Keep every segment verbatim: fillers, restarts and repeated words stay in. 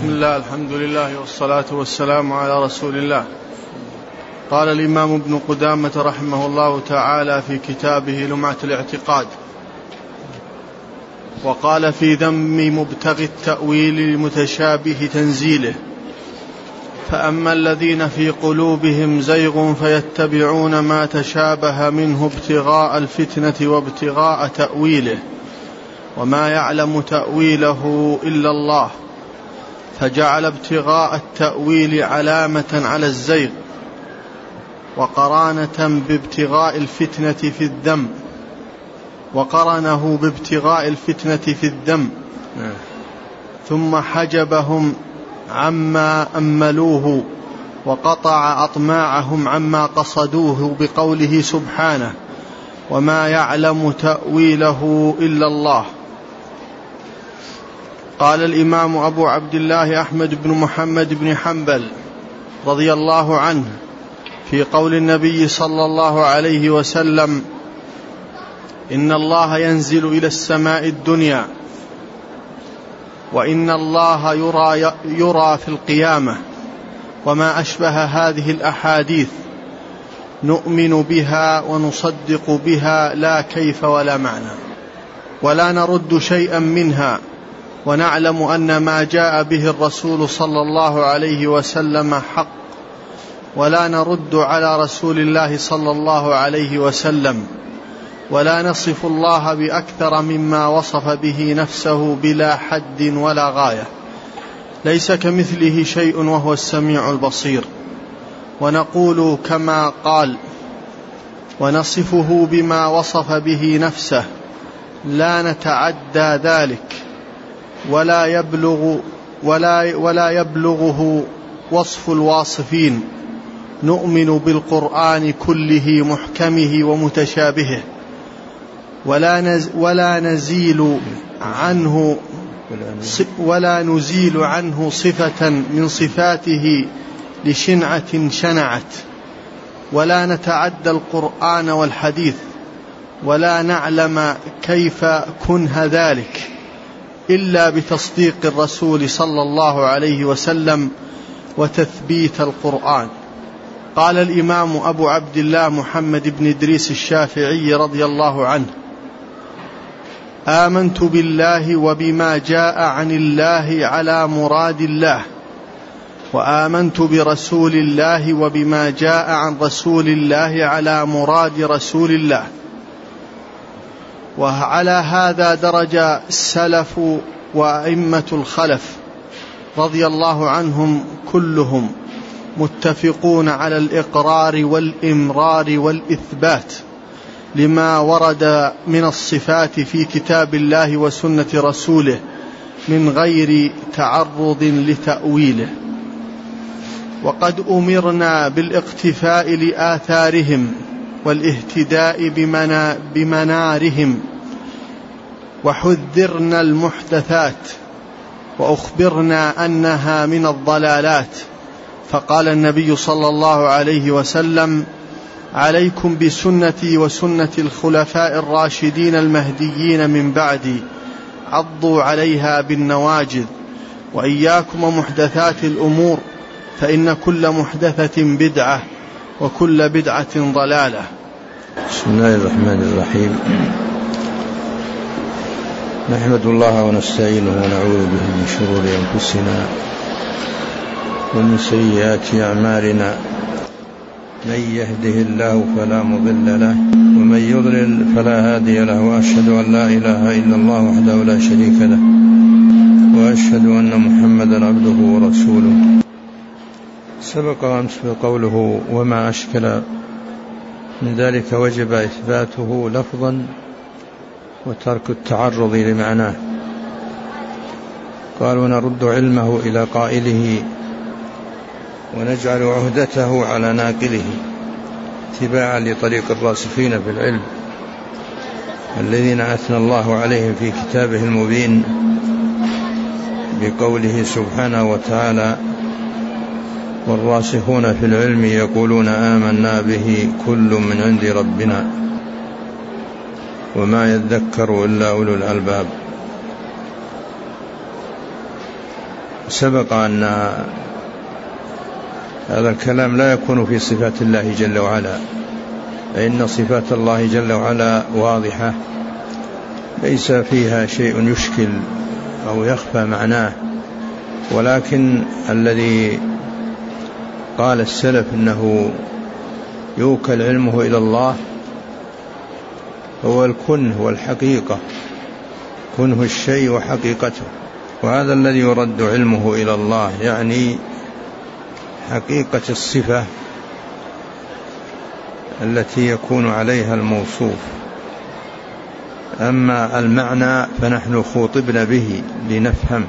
بسم الله، الحمد لله والصلاة والسلام على رسول الله. قال الإمام ابن قدامة رحمه الله تعالى في كتابه لمعة الاعتقاد: وقال في ذم مبتغي التأويل لمتشابه تنزيله: فأما الذين في قلوبهم زيغ فيتبعون ما تشابه منه ابتغاء الفتنة وابتغاء تأويله وما يعلم تأويله إلا الله، فجعل ابتغاء التأويل علامة على الزيغ وقرانة بابتغاء الفتنة في الذم وقرنه بابتغاء الفتنة في الذم ثم حجبهم عما أملوه وقطع أطماعهم عما قصدوه بقوله سبحانه: وما يعلم تأويله إلا الله. قال الإمام أبو عبد الله أحمد بن محمد بن حنبل رضي الله عنه في قول النبي صلى الله عليه وسلم: إن الله ينزل إلى السماء الدنيا وإن الله يرى, يرى في القيامة وما أشبه هذه الأحاديث نؤمن بها ونصدق بها لا كيف ولا معنى، ولا نرد شيئا منها، ونعلم أن ما جاء به الرسول صلى الله عليه وسلم حق، ولا نرد على رسول الله صلى الله عليه وسلم، ولا نصف الله بأكثر مما وصف به نفسه بلا حد ولا غاية، ليس كمثله شيء وهو السميع البصير، ونقول كما قال ونصفه بما وصف به نفسه، لا نتعدى ذلك ولا يبلغ ولا ولا يبلغه وصف الواصفين. نؤمن بالقرآن كله محكمه ومتشابهه، ولا نز ولا نزيل عنه ولا نزيل عنه صفة من صفاته لشنعة شنعت، ولا نتعدى القرآن والحديث، ولا نعلم كيف كنه ذلك إلا بتصديق الرسول صلى الله عليه وسلم وتثبيت القرآن. قال الإمام أبو عبد الله محمد بن إدريس الشافعي رضي الله عنه: آمنت بالله وبما جاء عن الله على مراد الله، وآمنت برسول الله وبما جاء عن رسول الله على مراد رسول الله. وعلى هذا درج السلف وأئمة الخلف رضي الله عنهم كلهم متفقون على الإقرار والإمرار والإثبات لما ورد من الصفات في كتاب الله وسنة رسوله من غير تعرض لتأويله. وقد أمرنا بالاقتفاء لآثارهم والاهتداء بمنا بمنارهم، وحذرنا المحدثات وأخبرنا أنها من الضلالات، فقال النبي صلى الله عليه وسلم: عليكم بسنتي وسنة الخلفاء الراشدين المهديين من بعدي، عضوا عليها بالنواجذ، وإياكم ومحدثات الأمور، فإن كل محدثة بدعة وكل بدعة ضلالة. بسم الله الرحمن الرحيم. نحمد الله ونستعينه ونعوذ به من شرور أنفسنا ومن سيئات أعمالنا، من يهده الله فلا مضل له ومن يضلل فلا هادي له، وأشهد أن لا إله إلا الله وحده لا شريك له، وأشهد أن محمدا عبده ورسوله. سبق أمس بقوله وما أشكل من ذلك وجب إثباته لفظا وترك التعرض لمعناه. قال: ونرد علمه إلى قائله ونجعل عهدته على ناقله، اتباعا لطريق الراسخين في العلم الذين أثنى الله عليهم في كتابه المبين بقوله سبحانه وتعالى: والراسخون في العلم يقولون آمنا به كل من عند ربنا وما يذكر إلا أولو الألباب. سبق أن هذا الكلام لا يكون في صفات الله جل وعلا، فإن صفات الله جل وعلا واضحة ليس فيها شيء يشكل أو يخفى معناه، ولكن الذي قال السلف إنه يوكل علمه إلى الله هو الكنه والحقيقة، كنه الشيء وحقيقته، وهذا الذي يرد علمه إلى الله، يعني حقيقة الصفة التي يكون عليها الموصوف. أما المعنى فنحن خوطبنا به لنفهم،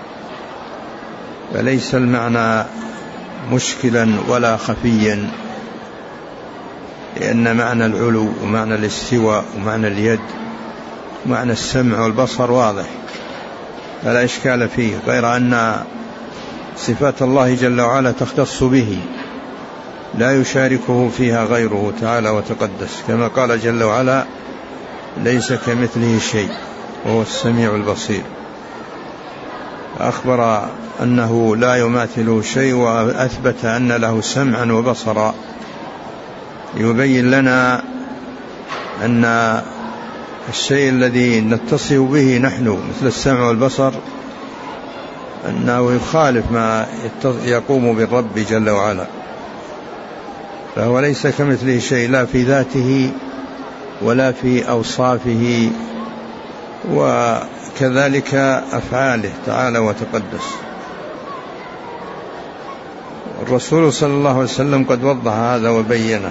فليس المعنى مشكلا ولا خفيا، لأن معنى العلو ومعنى الاستواء ومعنى اليد ومعنى السمع والبصر واضح فلا إشكال فيه، غير أن صفات الله جل وعلا تختص به لا يشاركه فيها غيره تعالى وتقدس، كما قال جل وعلا ليس كمثله شيء وهو السميع البصير، أخبر أنه لا يماثله شيء وأثبت أن له سمعا وبصرا، يبين لنا أن الشيء الذي نتصف به نحن مثل السمع والبصر أنه يخالف ما يقوم بالرب جل وعلا، فهو ليس كمثله شيء لا في ذاته ولا في أوصافه وكذلك أفعاله تعالى وتقدس. الرسول صلى الله عليه وسلم قد وضح هذا وبينه،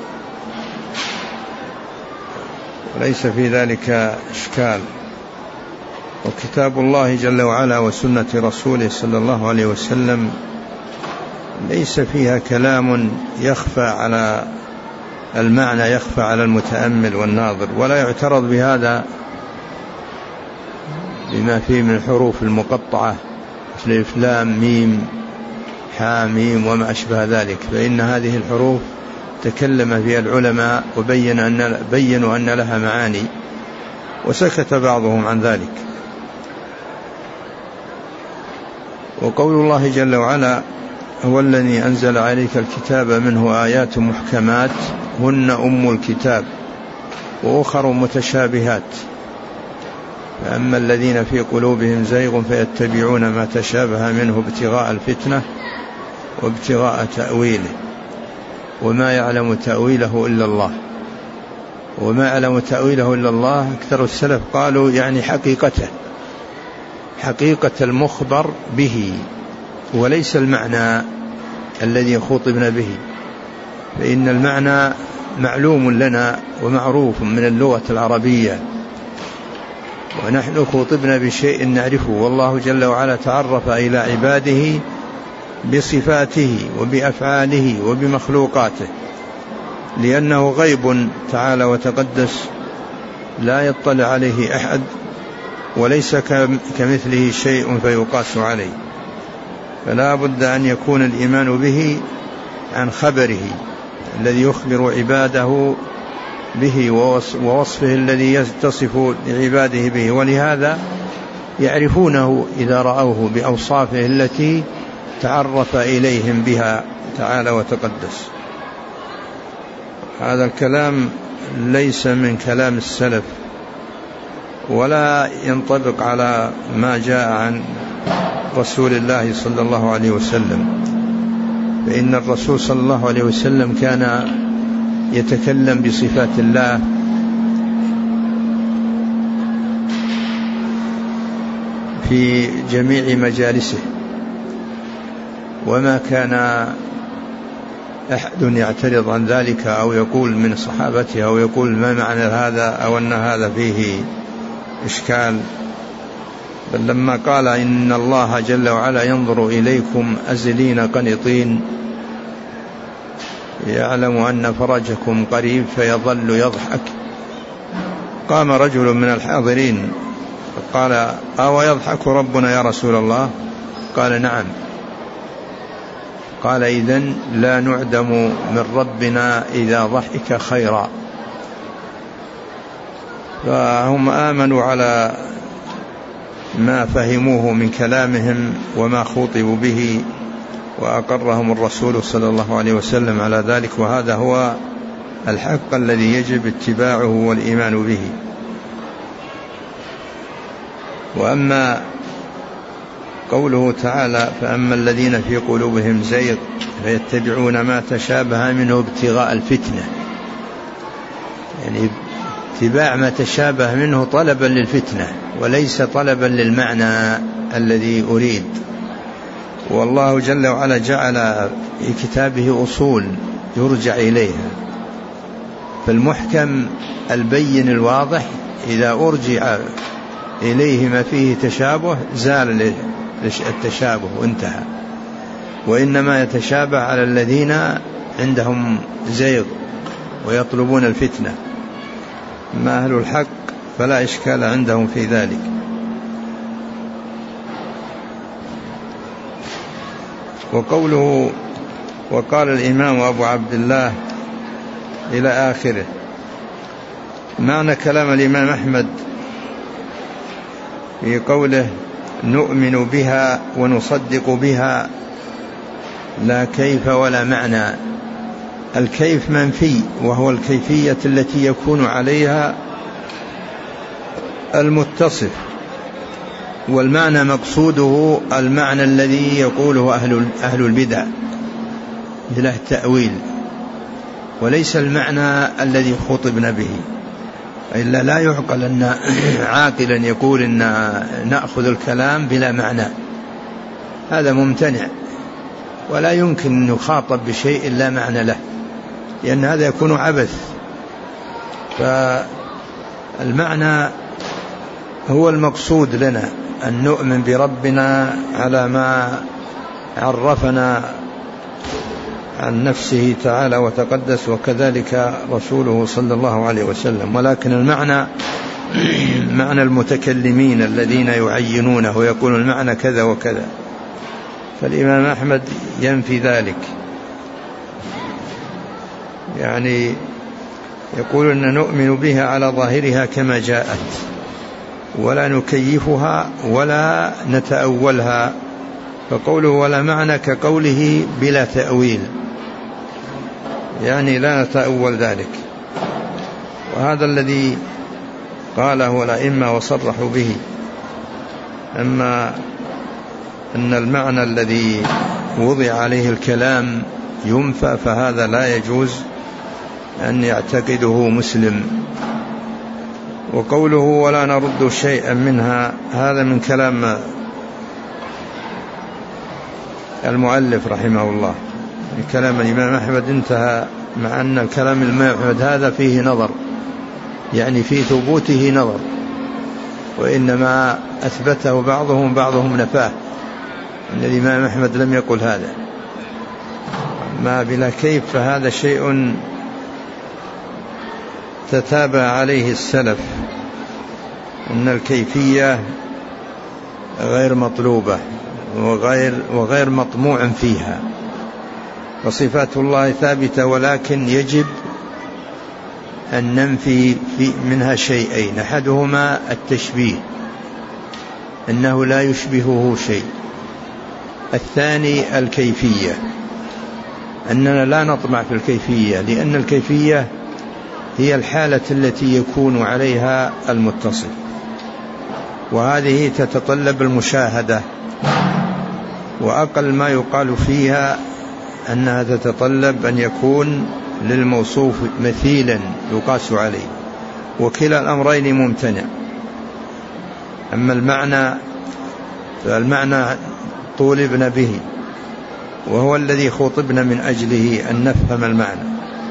وليس في ذلك إشكال، وكتاب الله جل وعلا وسنة رسوله صلى الله عليه وسلم ليس فيها كلام يخفى على المعنى، يخفى على المتأمل والناظر، ولا يعترض بهذا بما فيه من الحروف المقطعة مثل الف لام ميم حاميم وما أشبه ذلك، فإن هذه الحروف تكلم فيها العلماء وبين أن بينوا أن لها معاني، وسكت بعضهم عن ذلك. وقول الله جل وعلا هو الذي أنزل عليك الكتاب منه آيات محكمات هن أم الكتاب وأخر متشابهات، فأما الذين في قلوبهم زيغ فيتبعون ما تشابه منه ابتغاء الفتنة وابتغاء تأويله وما يعلم تأويله إلا الله. وما يعلم تأويله إلا الله أكثر السلف قالوا يعني حقيقته، حقيقة المخبر به، وليس المعنى الذي خطبنا به، فإن المعنى معلوم لنا ومعروف من اللغة العربية، ونحن خطبنا بشيء نعرفه، والله جل وعلا تعرف إلى عباده بصفاته وبأفعاله وبمخلوقاته، لأنه غيب تعالى وتقدس لا يطلع عليه أحد، وليس كمثله شيء فيقاس عليه، فلا بد أن يكون الإيمان به عن خبره الذي يخبر عباده به ووصفه الذي يتصف لعباده به، ولهذا يعرفونه إذا رأوه بأوصافه التي تعرف إليهم بها تعالى وتقدس. هذا الكلام ليس من كلام السلف ولا ينطبق على ما جاء عن رسول الله صلى الله عليه وسلم، فإن الرسول صلى الله عليه وسلم كان يتكلم بصفات الله في جميع مجالسه، وما كان أحد يعترض عن ذلك أو يقول من صحابته أو يقول ما معنى هذا أو أن هذا فيه إشكال، بل لما قال إن الله جل وعلا ينظر إليكم أزلين قنطين يعلم أن فرجكم قريب فيظل يضحك، قام رجل من الحاضرين قال أو يضحك ربنا يا رسول الله؟ قال نعم. قال إذن لا نعدم من ربنا إذا ضحك خيرا. فهم آمنوا على ما فهموه من كلامهم وما خوطبوا به، وأقرهم الرسول صلى الله عليه وسلم على ذلك، وهذا هو الحق الذي يجب اتباعه والإيمان به. وأما قوله تعالى فأما الذين في قلوبهم زيغ فيتبعون ما تشابه منه ابتغاء الفتنة، يعني اتباع ما تشابه منه طلبا للفتنة وليس طلبا للمعنى الذي أريد. والله جل وعلا جعل في كتابه أصول يرجع إليها، فالمحكم البين الواضح إذا أرجع إليه ما فيه تشابه زال التشابه وانتهى، وإنما يتشابه على الذين عندهم زيغ ويطلبون الفتنة. ما أهل الحق فلا إشكال عندهم في ذلك. وقوله وقال الإمام أبو عبد الله إلى آخره، معنى كلام الإمام أحمد في قوله نؤمن بها ونصدق بها لا كيف ولا معنى. الكيف منفي، وهو الكيفية التي يكون عليها المتصف، والمعنى مقصوده المعنى الذي يقوله أهل أهل البدع له التأويل، وليس المعنى الذي خطبنا به. إلا لا يعقل أن عاقلا يقول أن نأخذ الكلام بلا معنى، هذا ممتنع، ولا يمكن أن يخاطب بشيء لا معنى له، لأن هذا يكون عبث. فالمعنى هو المقصود لنا، أن نؤمن بربنا على ما عرفنا عن نفسه تعالى وتقدس، وكذلك رسوله صلى الله عليه وسلم. ولكن المعنى معنى المتكلمين الذين يعينونه ويقول المعنى كذا وكذا، فالإمام أحمد ينفي ذلك، يعني يقول أن نؤمن بها على ظاهرها كما جاءت ولا نكيفها ولا نتأولها. فقوله ولا معنى كقوله بلا تأويل، يعني لا نتأول ذلك. وهذا الذي قاله الأئمة وصرحوا به. أما أن المعنى الذي وضع عليه الكلام ينفى فهذا لا يجوز أن يعتقده مسلم. وقوله ولا نرد شيئا منها، هذا من كلام المؤلف رحمه الله، من كلام الإمام أحمد انتهى، مع أن الكلام الإمام أحمد هذا فيه نظر، يعني في ثبوته نظر، وإنما أثبته بعضهم بعضهم نفاه، أن الإمام أحمد لم يقل هذا. ما بلا كيف فهذا شيء تتابع عليه السلف، أن الكيفية غير مطلوبة وغير, وغير مطموع فيها، وصفات الله ثابتة، ولكن يجب أن ننفي في منها شيئين. أحدهما التشبيه، أنه لا يشبهه شيء. الثاني الكيفية، أننا لا نطمع في الكيفية، لأن الكيفية هي الحالة التي يكون عليها المتصف، وهذه تتطلب المشاهدة، وأقل ما يقال فيها أنها تتطلب أن يكون للموصوف مثيلا يقاس عليه، وكلا الأمرين ممتنع. أما المعنى فالمعنى طولبنا به، وهو الذي خطبنا من أجله أن نفهم المعنى.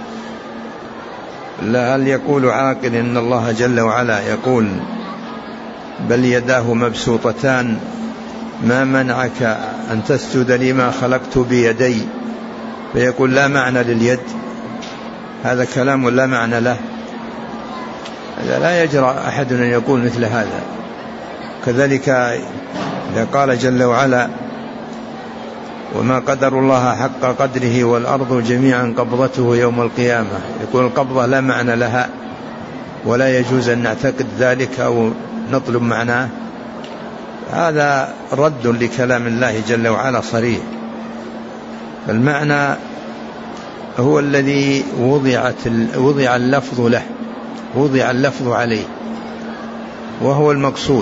لا هل يقول عاقل إن الله جل وعلا يقول بل يداه مبسوطتان ما منعك أن تسجد لما خلقت بيدي، فيقول لا معنى لليد؟ هذا كلام لا معنى له، هذا لا يجرى أحد أن يقول مثل هذا. كذلك إذا قال جل وعلا وما قدر الله حق قدره والأرض جميعا قبضته يوم القيامة، يقول القبضة لا معنى لها، ولا يجوز أن نعتقد ذلك أو نطلب معناه. هذا رد لكلام الله جل وعلا صريح. المعنى هو الذي وضعت وضع اللفظ له، وضع اللفظ عليه، وهو المقصود.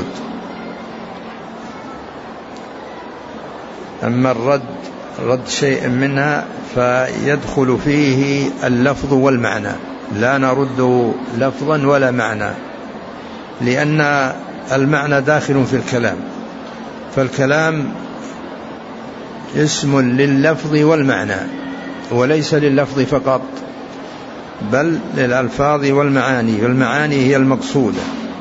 أما الرد رد شيء منها فيدخل فيه اللفظ والمعنى، لا نرد لفظا ولا معنى، لأن المعنى داخل في الكلام، فالكلام اسم لللفظ والمعنى وليس لللفظ فقط، بل للألفاظ والمعاني، والمعاني هي المقصودة،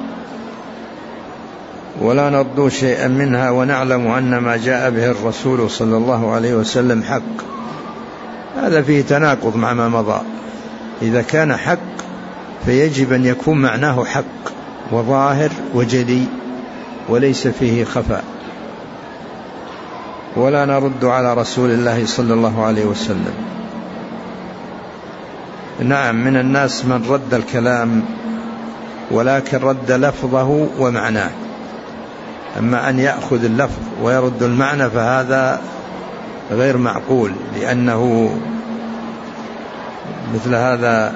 ولا نرد شيئا منها ونعلم أن ما جاء به الرسول صلى الله عليه وسلم حق. هذا فيه تناقض مع ما مضى. إذا كان حق فيجب أن يكون معناه حق وظاهر وجلي وليس فيه خفاء. ولا نرد على رسول الله صلى الله عليه وسلم. نعم، من الناس من رد الكلام ولكن رد لفظه ومعناه، أما أن يأخذ اللفظ ويرد المعنى فهذا غير معقول، لأنه مثل هذا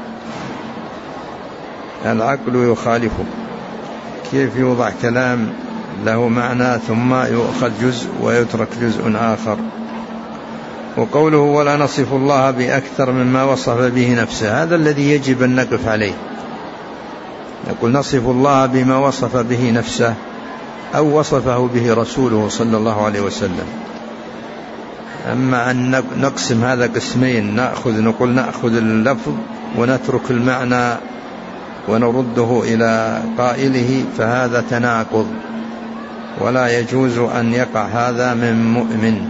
العقل يخالفه. كيف يوضع كلام له معنى ثم يؤخذ جزء ويترك جزء آخر؟ وقوله ولا نصف الله بأكثر مما وصف به نفسه، هذا الذي يجب أن نقف عليه. نقول نصف الله بما وصف به نفسه أو وصفه به رسوله صلى الله عليه وسلم. أما أن نقسم هذا قسمين، نأخذ نقول نأخذ اللفظ ونترك المعنى ونرده إلى قائله، فهذا تناقض، ولا يجوز أن يقع هذا من مؤمن.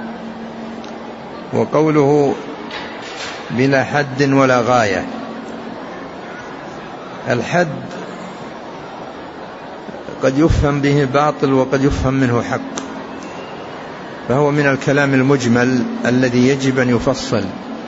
وقوله بلا حد ولا غاية، الحد قد يفهم به باطل وقد يفهم منه حق، فهو من الكلام المجمل الذي يجب أن يفصل،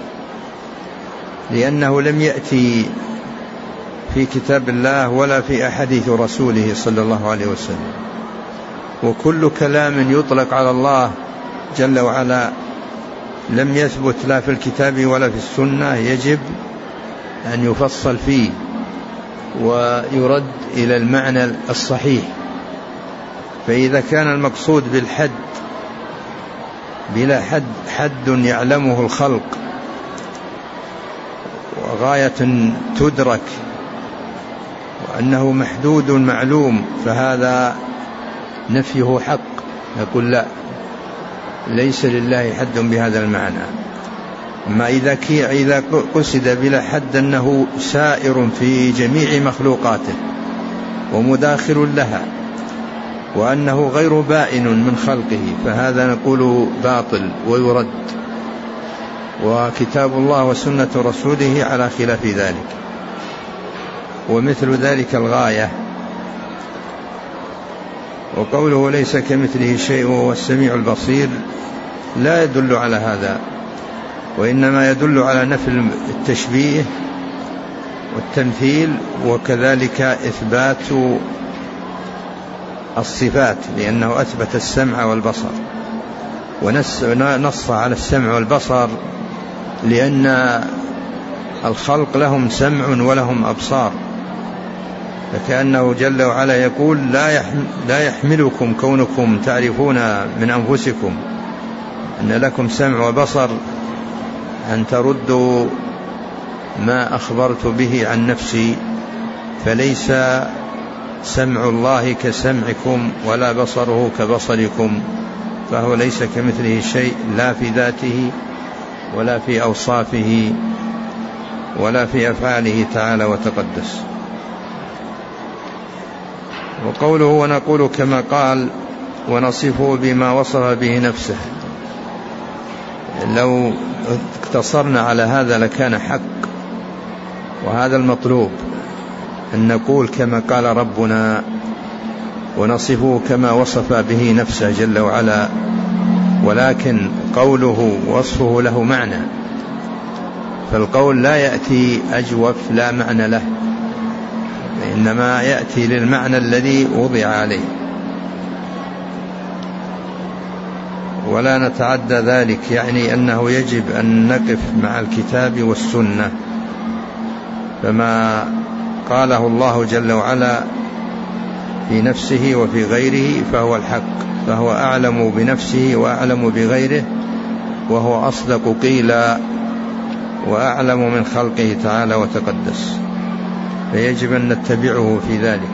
لأنه لم يأتي في كتاب الله ولا في أحاديث رسوله صلى الله عليه وسلم. وكل كلام يطلق على الله جل وعلا لم يثبت لا في الكتاب ولا في السنة يجب أن يفصل فيه ويرد إلى المعنى الصحيح. فإذا كان المقصود بالحد بلا حد حد يعلمه الخلق وغاية تدرك وأنه محدود معلوم، فهذا نفيه حق. نقول لا، ليس لله حد بهذا المعنى. أما إذا إذا قصد بلا حد أنه سائر في جميع مخلوقاته ومداخل لها وأنه غير بائن من خلقه، فهذا نقول باطل ويرد. وكتاب الله وسنة رسوله على خلاف ذلك. ومثل ذلك الغاية. وقوله ليس كمثله شيء وهو السميع البصير لا يدل على هذا، وإنما يدل على نفي التشبيه والتمثيل، وكذلك إثبات الصفات، لأنه أثبت السمع والبصر ونص على السمع والبصر، لأن الخلق لهم سمع ولهم أبصار، فكأنه جل وعلا يقول لا يحملكم كونكم تعرفون من أنفسكم أن لكم سمع وبصر أن تردوا ما أخبرت به عن نفسي، فليس سمع الله كسمعكم ولا بصره كبصركم، فهو ليس كمثله شيء لا في ذاته ولا في أوصافه ولا في أفعاله تعالى وتقدس. وقوله ونقول كما قال ونصفه بما وصف به نفسه، لو اقتصرنا على هذا لكان حق، وهذا المطلوب أن نقول كما قال ربنا ونصفه كما وصف به نفسه جل وعلا، ولكن قوله وصفه له معنى، فالقول لا يأتي أجوف لا معنى له، إنما يأتي للمعنى الذي وضع عليه. ولا نتعدى ذلك، يعني أنه يجب أن نقف مع الكتاب والسنة، فما قاله الله جل وعلا في نفسه وفي غيره فهو الحق، فهو أعلم بنفسه وأعلم بغيره، وهو أصدق قيلا وأعلم من خلقه تعالى وتقدس، فيجب أن نتبعه في ذلك.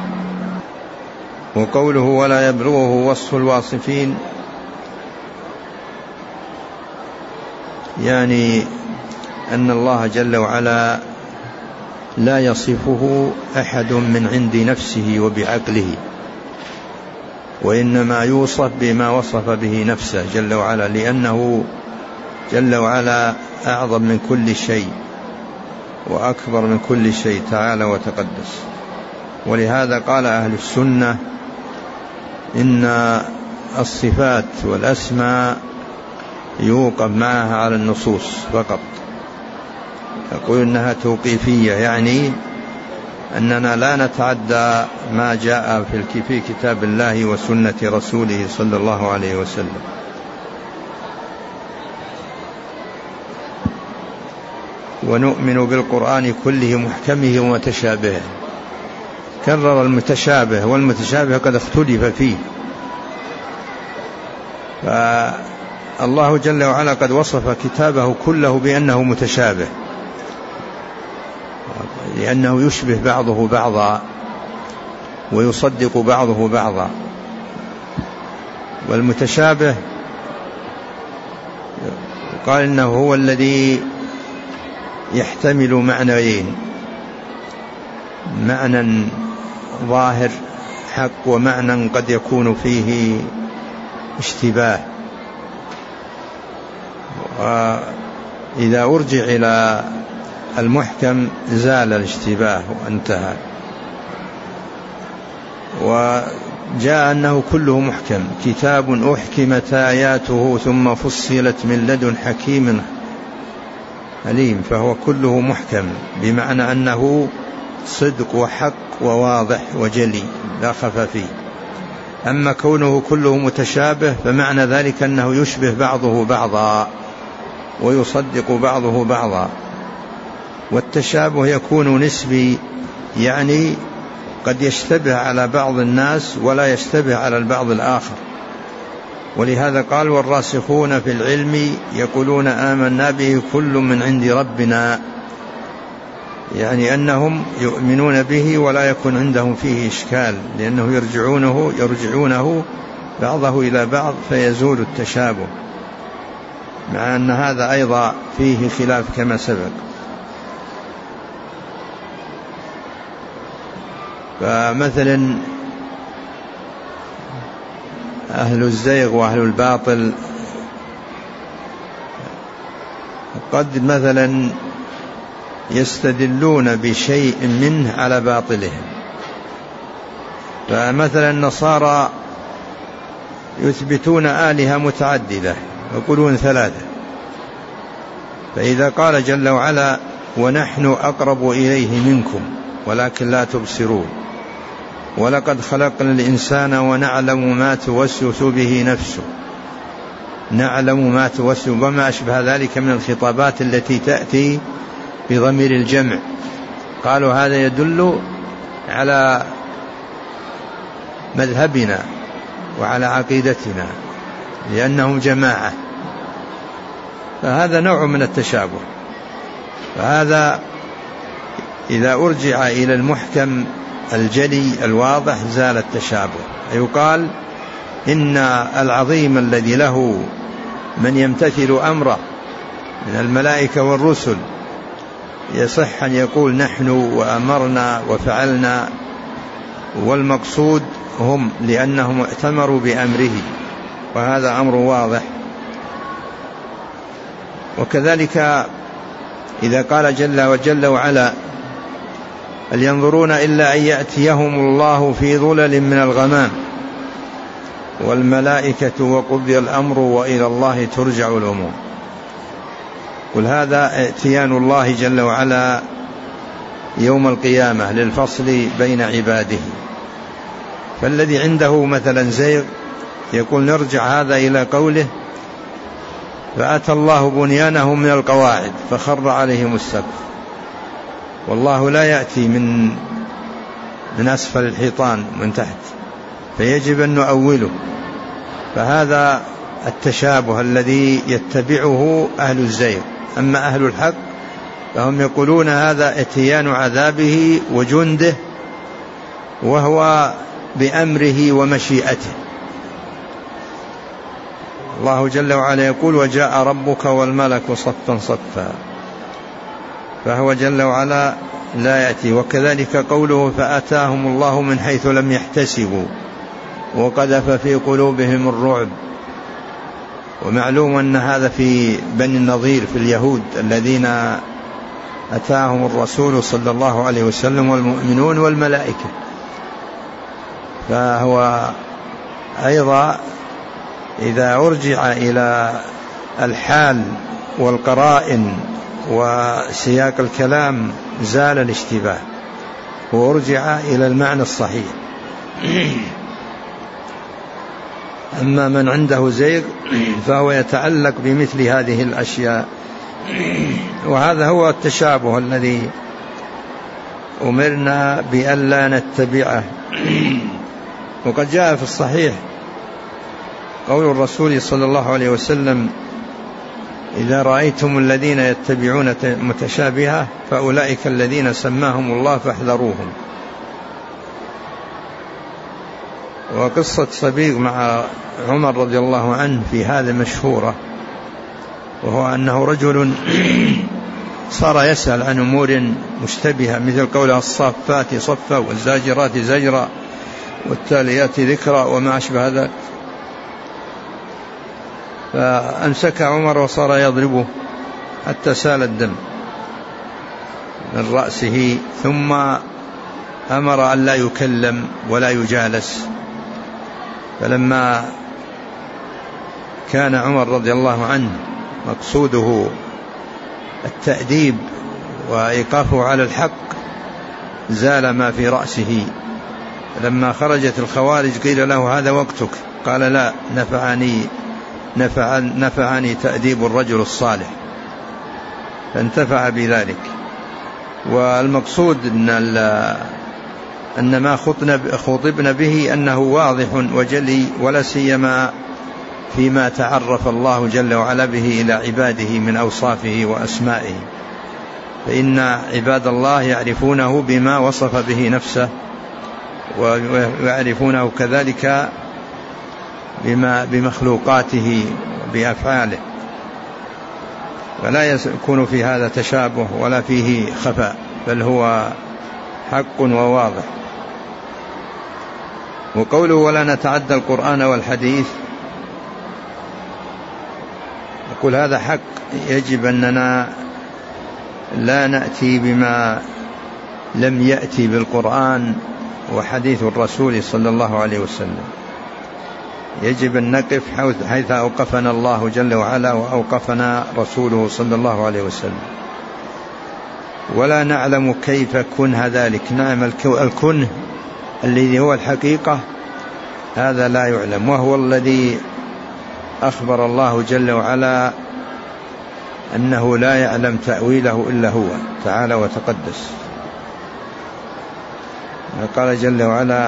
وقوله ولا يبلغه وصف الواصفين، يعني أن الله جل وعلا لا يصفه أحد من عند نفسه وبعقله، وإنما يوصف بما وصف به نفسه جل وعلا، لأنه جل وعلا أعظم من كل شيء وأكبر من كل شيء تعالى وتقدس. ولهذا قال أهل السنة إن الصفات والأسماء يوقف معها على النصوص فقط، يقول إنها توقيفية، يعني أننا لا نتعدى ما جاء في كتاب الله وسنة رسوله صلى الله عليه وسلم. ونؤمن بالقرآن كله محكمه ومتشابهه، كرر المتشابه، والمتشابه قد اختلف فيه، فالله جل وعلا قد وصف كتابه كله بأنه متشابه، لأنه يشبه بعضه بعضا ويصدق بعضه بعضا. والمتشابه قال إنه هو الذي يحتمل معنيين، معنى ظاهر حق ومعنى قد يكون فيه اشتباه، وإذا أرجع إلى المحكم زال الاشتباه وانتهى. وجاء أنه كله محكم، كتاب أحكمت آياته ثم فصلت من لدن حكيم عليم، فهو كله محكم، بمعنى أنه صدق وحق وواضح وجلي لا خفى فيه. أما كونه كله متشابه فمعنى ذلك أنه يشبه بعضه بعضا ويصدق بعضه بعضا. والتشابه يكون نسبي، يعني قد يشتبه على بعض الناس ولا يشتبه على البعض الآخر. ولهذا قال والراسخون في العلم يقولون آمنا به كل من عند ربنا، يعني أنهم يؤمنون به ولا يكون عندهم فيه إشكال، لأنه يرجعونه, يرجعونه بعضه إلى بعض فيزول التشابه، مع أن هذا أيضا فيه خلاف كما سبق. فمثلا أهل الزيغ وأهل الباطل قد مثلا يستدلون بشيء منه على باطلهم. فمثلا النصارى يثبتون آلهة متعددة، يقولون ثلاثة، فإذا قال جل وعلا ونحن أقرب إليه منكم ولكن لا تبصرون ولقد خلقنا الإنسان ونعلم ما توسوس به نفسه، نعلم ما توسوس وما أشبه ذلك من الخطابات التي تأتي بضمير الجمع، قالوا هذا يدل على مذهبنا وعلى عقيدتنا لأنهم جماعة، فهذا نوع من التشابه. فهذا إذا أرجع إلى المحكم الجلي الواضح زال التشابه. يقال إن العظيم الذي له من يمتثل أمره من الملائكة والرسل يصح أن يقول نحن وأمرنا وفعلنا، والمقصود هم لأنهم ائتمروا بأمره، وهذا أمر واضح. وكذلك إذا قال جل وجل وعلا هل ينظرون إلا أن يأتيهم الله في ظلل من الغمام والملائكة وقضي الأمر وإلى الله ترجع الأمور، قل هذا ائتيان الله جل وعلا يوم القيامة للفصل بين عباده. فالذي عنده مثلا زيغ يقول نرجع هذا إلى قوله فأتى الله بنيانهم من القواعد فخر عليهم السقف. والله لا يأتي من من أسفل الحيطان من تحت، فيجب أن نؤوله. فهذا التشابه الذي يتبعه أهل الزيغ. أما أهل الحق فهم يقولون هذا اتيان عذابه وجنده، وهو بأمره ومشيئته. الله جل وعلا يقول وجاء ربك والملك صفا صفا، فهو جل وعلا لا يأتي. وكذلك قوله فأتاهم الله من حيث لم يحتسبوا وقذف في قلوبهم الرعب. ومعلوم أن هذا في بني النضير في اليهود الذين أتاهم الرسول صلى الله عليه وسلم والمؤمنون والملائكة. فهو أيضا إذا أرجع إلى الحال والقرائن وسياق الكلام زال الاشتباه وأرجع إلى المعنى الصحيح. أما من عنده زيغ فهو يتعلق بمثل هذه الأشياء، وهذا هو التشابه الذي أمرنا بألا نتبعه. وقد جاء في الصحيح قول الرسول صلى الله عليه وسلم إذا رأيتم الذين يتبعون متشابهة فأولئك الذين سماهم الله فاحذروهم. وقصة صبيغ مع عمر رضي الله عنه في هذا مشهورة، وهو أنه رجل صار يسأل عن أمور مشتبهة مثل قولها الصافات صفا والزاجرات زجرا والتاليات ذكرا وما أشبه ذلك، فأمسك عمر وصار يضربه حتى سال الدم من رأسه، ثم أمر أن لا يكلم ولا يجالس. فلما كان عمر رضي الله عنه مقصوده التأديب وإيقافه على الحق زال ما في رأسه. لما خرجت الخوارج قيل له هذا وقتك، قال لا، نفعني نفع نفعني تأديب الرجل الصالح، فانتفع بذلك. والمقصود أن, أن ما خطبنا به أنه واضح وجلي، ولا سيما فيما تعرف الله جل وعلا به إلى عباده من أوصافه وأسمائه، فإن عباد الله يعرفونه بما وصف به نفسه، ويعرفونه كذلك بما بمخلوقاته وبأفعاله، ولا يكون في هذا تشابه ولا فيه خفاء، بل هو حق وواضح. وقوله ولا نتعدى القرآن والحديث، يقول هذا حق، يجب أننا لا نأتي بما لم يأتي بالقرآن وحديث الرسول صلى الله عليه وسلم. يجب أن نقف حيث أوقفنا الله جل وعلا وأوقفنا رسوله صلى الله عليه وسلم، ولا نعلم كيف كنه ذلك. نعم، الكنه الذي هو الحقيقة هذا لا يعلم، وهو الذي أخبر الله جل وعلا أنه لا يعلم تأويله إلا هو تعالى وتقدس. قال جل وعلا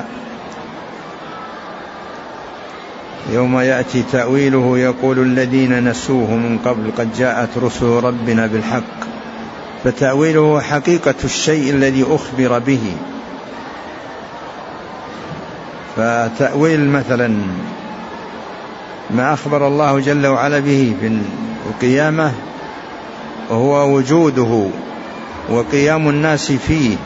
يوم يأتي تأويله يقول الذين نسوه من قبل قد جاءت رسل ربنا بالحق. فتأويله حقيقة الشيء الذي أخبر به. فتأويل مثلا ما أخبر الله جل وعلا به في القيامة وهو وجوده وقيام الناس فيه،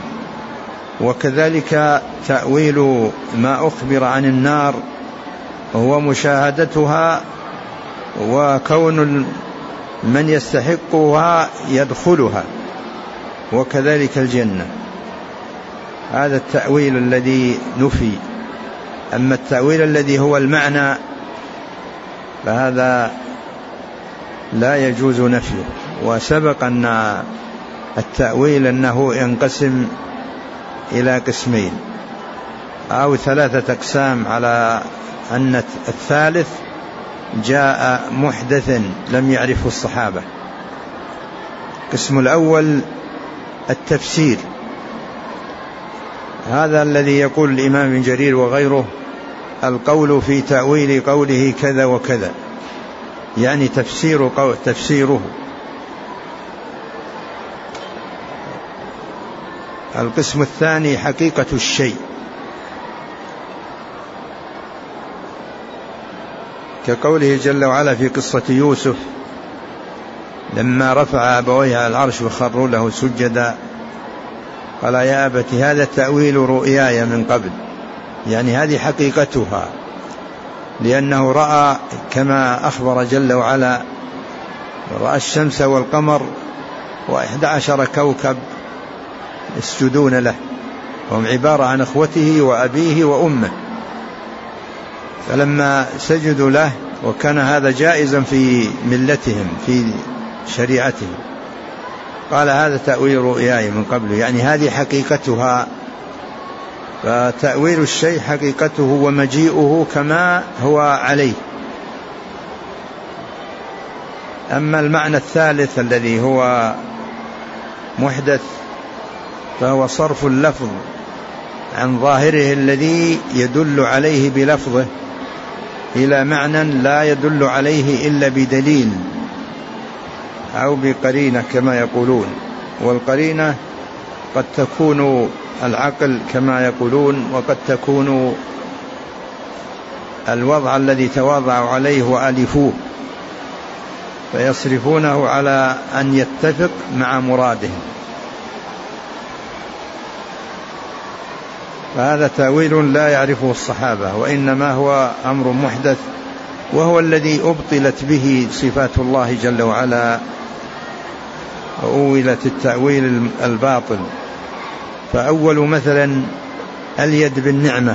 وكذلك تأويل ما أخبر عن النار وهو مشاهدتها وكون من يستحقها يدخلها، وكذلك الجنة. هذا التأويل الذي نفي. أما التأويل الذي هو المعنى فهذا لا يجوز نفيه. وسبق أن التأويل أنه ينقسم إلى قسمين أو ثلاثة أقسام على أن الثالث جاء محدثا لم يعرفه الصحابة. القسم الأول التفسير، هذا الذي يقول الإمام ابن جرير وغيره القول في تأويل قوله كذا وكذا، يعني تفسير قول تفسيره. القسم الثاني حقيقة الشيء، كقوله جل وعلا في قصة يوسف لما رفع أبويه على العرش وخروا له سجدا قال يا أبت هذا تأويل رؤياي من قبل، يعني هذه حقيقتها، لأنه رأى كما أخبر جل وعلا رأى الشمس والقمر وإحدى عشر كوكب يسجدون له، وهم عبارة عن أخوته وأبيه وأمه، فلما سجدوا له وكان هذا جائزا في ملتهم في شريعتهم قال هذا تأويل رؤياي من قبل، يعني هذه حقيقتها. فتأويل الشيء حقيقته ومجيئه كما هو عليه. أما المعنى الثالث الذي هو محدث فهو صرف اللفظ عن ظاهره الذي يدل عليه بلفظه إلى معنى لا يدل عليه إلا بدليل أو بقرينة كما يقولون، والقرينة قد تكون العقل كما يقولون، وقد تكون الوضع الذي تواضعوا عليه وألفوه فيصرفونه على أن يتفق مع مرادهم، فهذا تأويل لا يعرفه الصحابة، وإنما هو أمر محدث، وهو الذي أبطلت به صفات الله جل وعلا وأولت التأويل الباطل. فأول مثلا اليد بالنعمة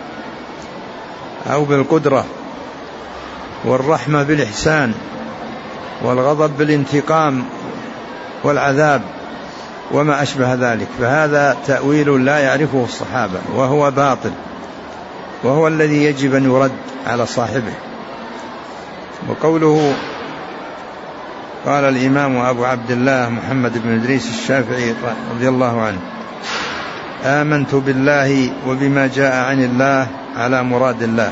أو بالقدرة، والرحمة بالإحسان، والغضب بالانتقام والعذاب وما أشبه ذلك، فهذا تأويل لا يعرفه الصحابة وهو باطل، وهو الذي يجب أن يرد على صاحبه. وقوله قال الإمام أبو عبد الله محمد بن إدريس الشافعي رضي الله عنه آمنت بالله وبما جاء عن الله على مراد الله،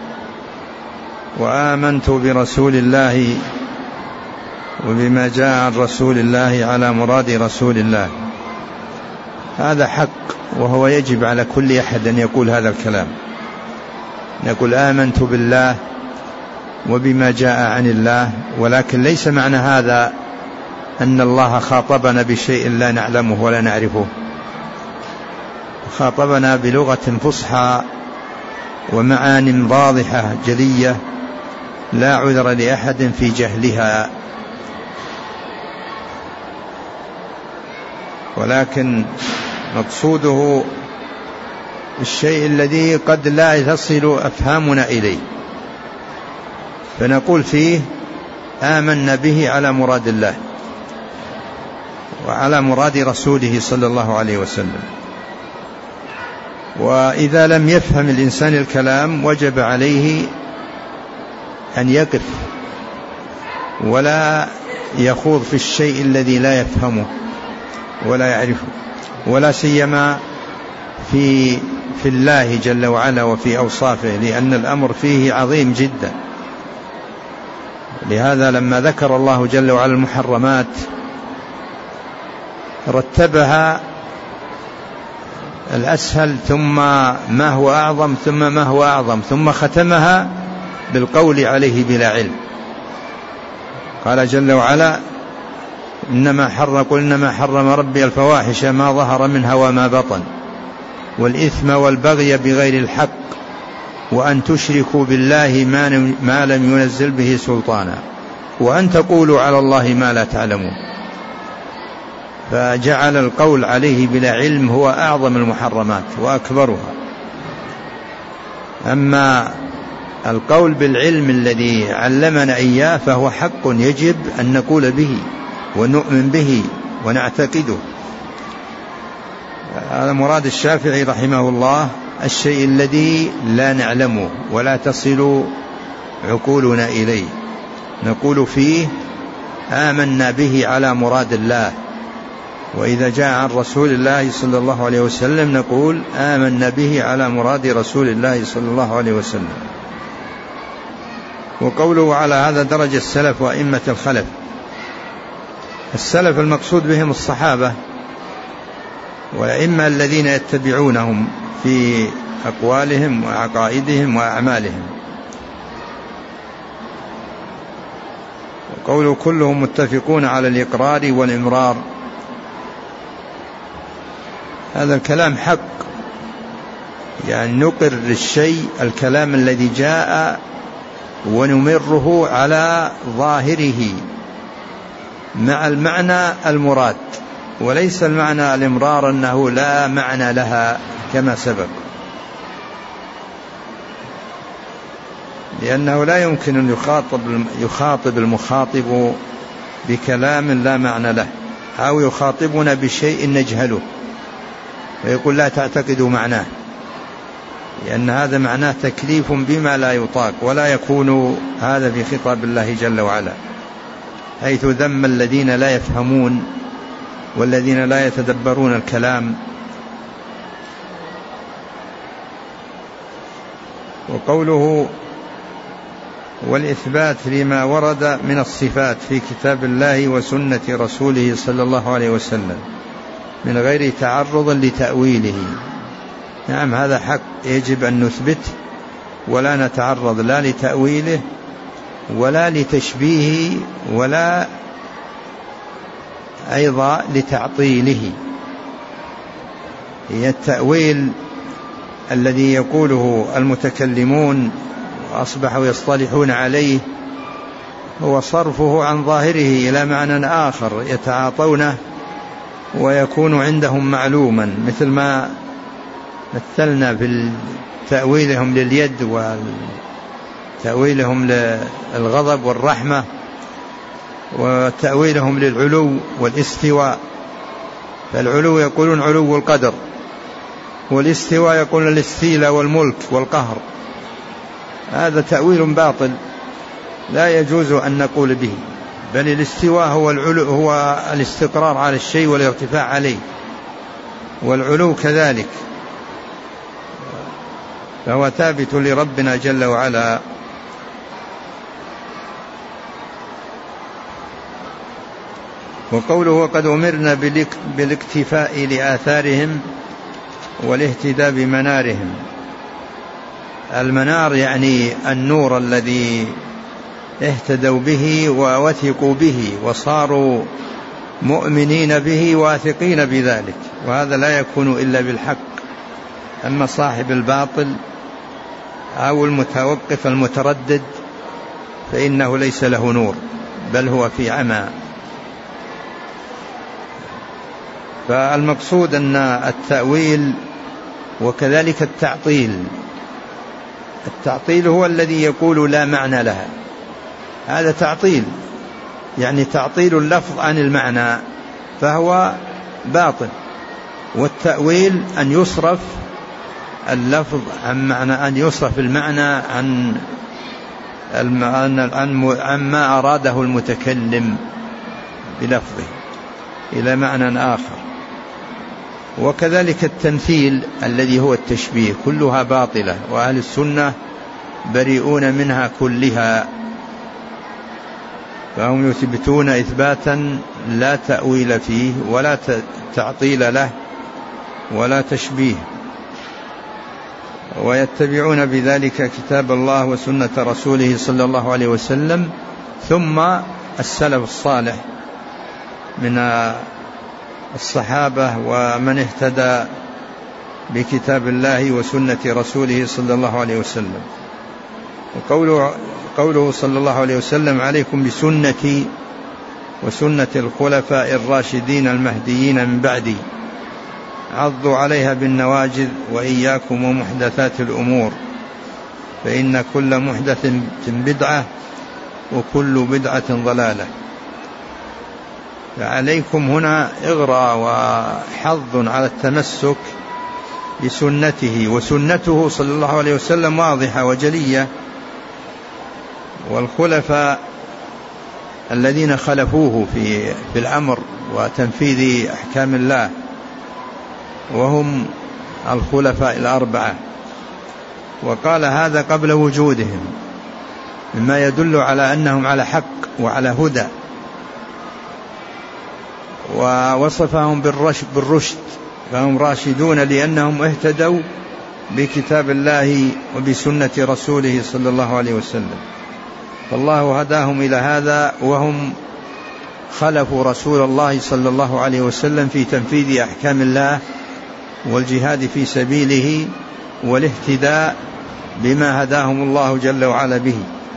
وآمنت برسول الله وبما جاء عن رسول الله على مراد رسول الله. هذا حق، وهو يجب على كل أحد أن يقول هذا الكلام، يقول آمنت بالله وبما جاء عن الله، ولكن ليس معنى هذا أن الله خاطبنا بشيء لا نعلمه ولا نعرفه، خاطبنا بلغة فصحى ومعان واضحة جلية لا عذر لأحد في جهلها، ولكن مقصوده الشيء الذي قد لا تصل أفهامنا إليه، فنقول فيه آمنا به على مراد الله وعلى مراد رسوله صلى الله عليه وسلم. وإذا لم يفهم الإنسان الكلام وجب عليه أن يقف ولا يخوض في الشيء الذي لا يفهمه ولا يعرفه، ولا سيما في في الله جل وعلا وفي أوصافه، لأن الأمر فيه عظيم جدا. لهذا لما ذكر الله جل وعلا المحرمات رتبها الأسهل ثم ما هو أعظم ثم ما هو أعظم، ثم ختمها بالقول عليه بلا علم. قال جل وعلا إنما حرم قل إنما حرم ربي الفواحش ما ظهر منها وما بطن والإثم والبغي بغير الحق وأن تشركوا بالله ما لم ينزل به سلطانا وأن تقولوا على الله ما لا تعلمون. فجعل القول عليه بلا علم هو أعظم المحرمات وأكبرها. أما القول بالعلم الذي علمنا إياه فهو حق يجب أن نقول به ونؤمن به ونعتقده. هذا مراد الشافعي رحمه الله الشيء الذي لا نعلمه ولا تصل عقولنا إليه، نقول فيه آمنا به على مراد الله. وإذا جاء عن رسول الله صلى الله عليه وسلم نقول آمنا به على مراد رسول الله صلى الله عليه وسلم. وقوله على هذا درج السلف وأئمة الخلف. السلف المقصود بهم الصحابة والأئمة الذين يتبعونهم في أقوالهم وعقائدهم وأعمالهم. وقوله كلهم متفقون على الإقرار والإمرار، هذا الكلام حق، يعني نقر للشيء الكلام الذي جاء ونمره على ظاهره مع المعنى المراد، وليس المعنى الإمرار أنه لا معنى لها كما سبق، لأنه لا يمكن أن يخاطب, يخاطب المخاطب بكلام لا معنى له، أو يخاطبنا بشيء نجهله ويقول لا تعتقدوا معناه، لأن هذا معناه تكليف بما لا يطاق، ولا يكون هذا في خطاب الله جل وعلا، حيث ذم الذين لا يفهمون والذين لا يتدبرون الكلام. وقوله والإثبات لما ورد من الصفات في كتاب الله وسنة رسوله صلى الله عليه وسلم من غير تعرض لتأويله. نعم هذا حق، يجب أن نثبت ولا نتعرض لا لتأويله ولا لتشبيهه ولا أيضا لتعطيله. هي التأويل الذي يقوله المتكلمون وأصبحوا يصطلحون عليه هو صرفه عن ظاهره إلى معنى آخر يتعاطونه ويكون عندهم معلوما، مثل ما مثلنا في تأويلهم لليد وتأويلهم للغضب والرحمة وتأويلهم للعلو والاستواء. فالعلو يقولون علو القدر، والاستواء يقولون الاستيلاء والملك والقهر. هذا تأويل باطل لا يجوز أن نقول به، بل الاستواء هو العلو، هو الاستقرار على الشيء والارتفاع عليه، والعلو كذلك، فهو ثابت لربنا جل وعلا. وقوله وقد أمرنا بالاكتفاء لآثارهم والاهتداء بمنارهم. المنار يعني النور الذي اهتدوا به ووثقوا به وصاروا مؤمنين به واثقين بذلك، وهذا لا يكون إلا بالحق. أما صاحب الباطل أو المتوقف المتردد فإنه ليس له نور، بل هو في عمى. فالمقصود أن التأويل وكذلك التعطيل، التعطيل هو الذي يقول لا معنى لها، هذا تعطيل، يعني تعطيل اللفظ عن المعنى، فهو باطل. والتأويل أن يصرف اللفظ عن معنى، أن يصرف المعنى عن عن ما أراده المتكلم بلفظه إلى معنى آخر. وكذلك التمثيل الذي هو التشبيه، كلها باطلة، وأهل السنة بريئون منها كلها، فهم يثبتون إثباتا لا تأويل فيه ولا تعطيل له ولا تشبيه، ويتبعون بذلك كتاب الله وسنة رسوله صلى الله عليه وسلم، ثم السلف الصالح من الصحابة ومن اهتدى بكتاب الله وسنة رسوله صلى الله عليه وسلم. وقوله قوله صلى الله عليه وسلم عليكم بسنتي وسنة الخلفاء الراشدين المهديين من بعدي عضوا عليها بالنواجذ وإياكم ومحدثات الأمور فإن كل محدث بدعة وكل بدعة ضلالة. فعليكم هنا إغراء وحظ على التمسك بسنته، وسنته صلى الله عليه وسلم واضحة وجلية، والخلفاء الذين خلفوه في في الأمر وتنفيذ أحكام الله وهم الخلفاء الأربعة. وقال هذا قبل وجودهم، مما يدل على أنهم على حق وعلى هدى، ووصفهم بالرشد، فهم راشدون لأنهم اهتدوا بكتاب الله وبسنة رسوله صلى الله عليه وسلم، فالله هداهم إلى هذا، وهم خلفوا رسول الله صلى الله عليه وسلم في تنفيذ أحكام الله والجهاد في سبيله والاهتداء بما هداهم الله جل وعلا به.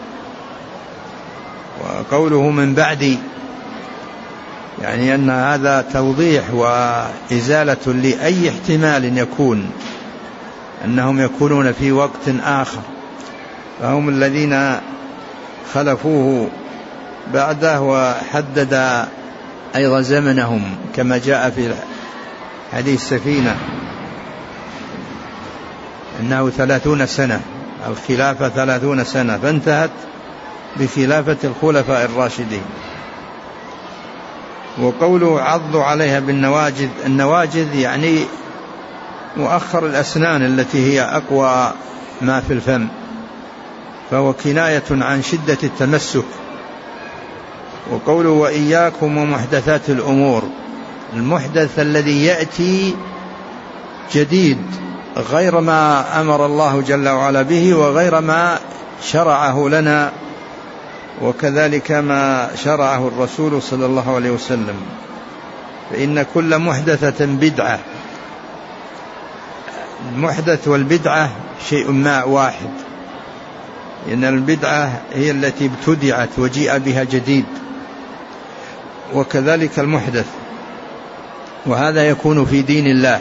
وقوله من بعد يعني أن هذا توضيح وإزالة لأي احتمال يكون أنهم يكونون في وقت آخر، فهم الذين خلفوه بعده، وحدد أيضا زمنهم كما جاء في حديث السفينة أنه ثلاثون سنة، الخلافة ثلاثون سنة، فانتهت بخلافة الخلفاء الراشدين. وقوله عضوا عليها بالنواجذ، النواجذ يعني مؤخر الأسنان التي هي أقوى ما في الفم، فهو كناية عن شدة التمسك. وقوله وإياكم ومحدثات الأمور، المحدث الذي يأتي جديد غير ما أمر الله جل وعلا به وغير ما شرعه لنا، وكذلك ما شرعه الرسول صلى الله عليه وسلم، فإن كل محدثة بدعة. المحدث والبدعة شيء ما واحد، إن البدعة هي التي ابتدعت وجيء بها جديد، وكذلك المحدث، وهذا يكون في دين الله.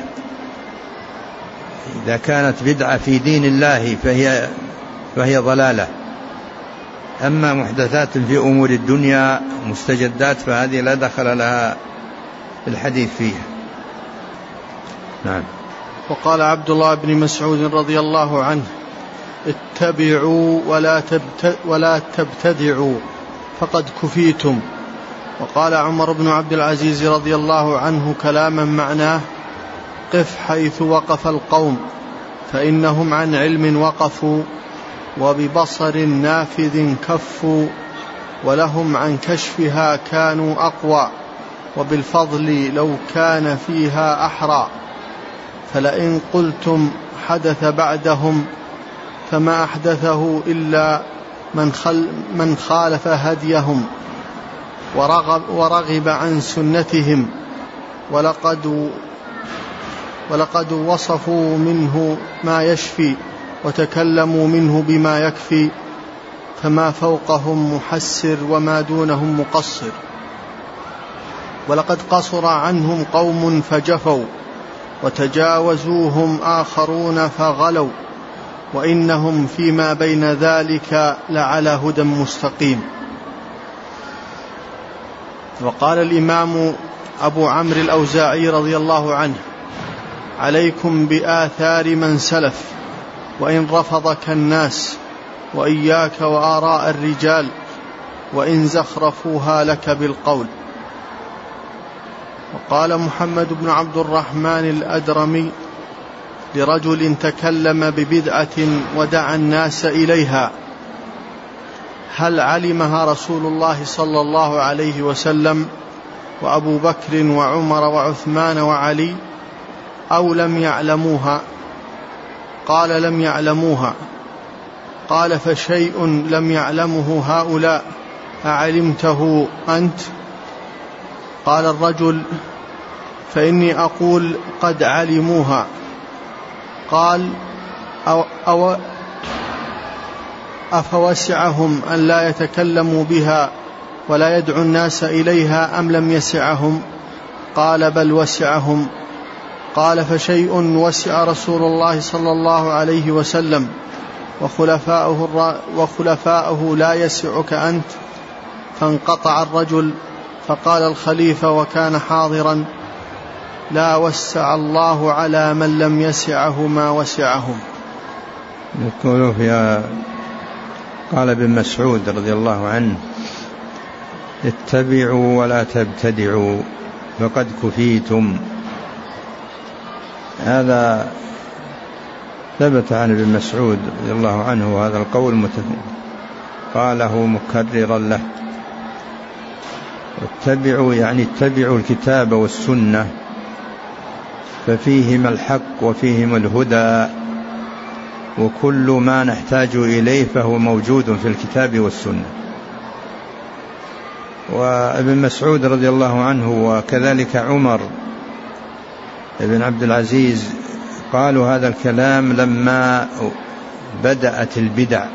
إذا كانت بدعة في دين الله فهي, فهي ضلالة، أما محدثات في أمور الدنيا مستجدات فهذه لا دخل لها الحديث فيها. نعم. وقال عبد الله بن مسعود رضي الله عنه اتبعوا ولا, تبت ولا تبتدعوا فقد كفيتم. وقال عمر بن عبد العزيز رضي الله عنه كلاما معناه قف حيث وقف القوم فإنهم عن علم وقفوا وببصر نافذ كفوا ولهم عن كشفها كانوا أقوى وبالفضل لو كان فيها أحرى. فلئن قلتم حدث بعدهم فما أحدثه إلا من, خل من خالف هديهم ورغب, ورغب عن سنتهم، ولقد, ولقد وصفوا منه ما يشفي وتكلموا منه بما يكفي، فما فوقهم محسر وما دونهم مقصر. ولقد قصر عنهم قوم فجفوا وتجاوزوهم آخرون فغلوا، وإنهم فيما بين ذلك لعلى هدى مستقيم. وقال الإمام أبو عمرو الأوزاعي رضي الله عنه عليكم بآثار من سلف وإن رفضك الناس، وإياك وآراء الرجال وإن زخرفوها لك بالقول. وقال محمد بن عبد الرحمن الأدرمي لرجل تكلم ببدعة ودعا الناس إليها هل علمها رسول الله صلى الله عليه وسلم وأبو بكر وعمر وعثمان وعلي أو لم يعلموها؟ قال لم يعلموها. قال فشيء لم يعلمه هؤلاء أعلمته أنت؟ قال الرجل فإني أقول قد علموها. قال أو, أو أفوسعهم أن لا يتكلموا بها ولا يدعو الناس إليها أم لم يسعهم؟ قال بل وسعهم. قال فشيء وسع رسول الله صلى الله عليه وسلم وخلفاؤه, وخلفاؤه لا يسعك أنت؟ فانقطع الرجل. فقال الخليفة وكان حاضرا لا وسع الله على من لم يسعه ما وسعهم. يقول في قال ابن مسعود رضي الله عنه: اتبعوا ولا تبتدعوا فقد كفيتم. هذا ثبت عن ابن مسعود رضي الله عنه، هذا القول متفق قاله مكررا له. اتبعوا يعني اتبعوا الكتاب والسنة، ففيهما الحق وفيهما الهدى، وكل ما نحتاج إليه فهو موجود في الكتاب والسنة. وابن مسعود رضي الله عنه وكذلك عمر بن عبد العزيز قالوا هذا الكلام لما بدأت البدع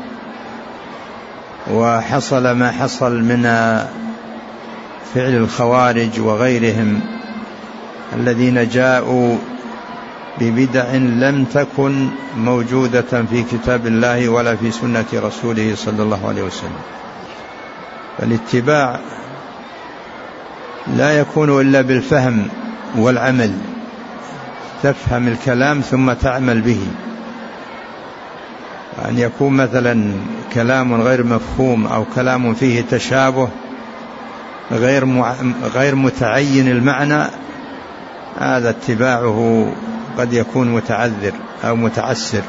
وحصل ما حصل من فعل الخوارج وغيرهم الذين جاءوا ببدع لم تكن موجودة في كتاب الله ولا في سنة رسوله صلى الله عليه وسلم. فالاتباع لا يكون إلا بالفهم والعمل، تفهم الكلام ثم تعمل به. أن يكون مثلا كلام غير مفهوم أو كلام فيه تشابه غير غير متعين المعنى، هذا اتباعه قد يكون متعذر أو متعسر.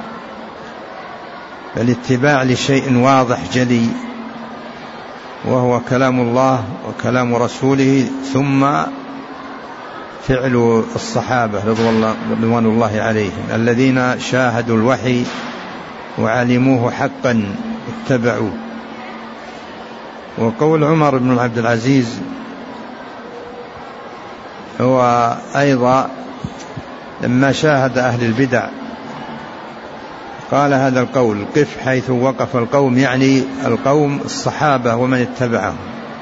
فالاتباع لشيء واضح جلي وهو كلام الله وكلام رسوله، ثم فعل الصحابة رضوان الله عليهم الذين شاهدوا الوحي وعلموه حقا اتبعوه. وقول عمر بن عبد العزيز هو أيضا لما شاهد أهل البدع قال هذا القول: قف حيث وقف القوم، يعني القوم الصحابة ومن اتبعهم،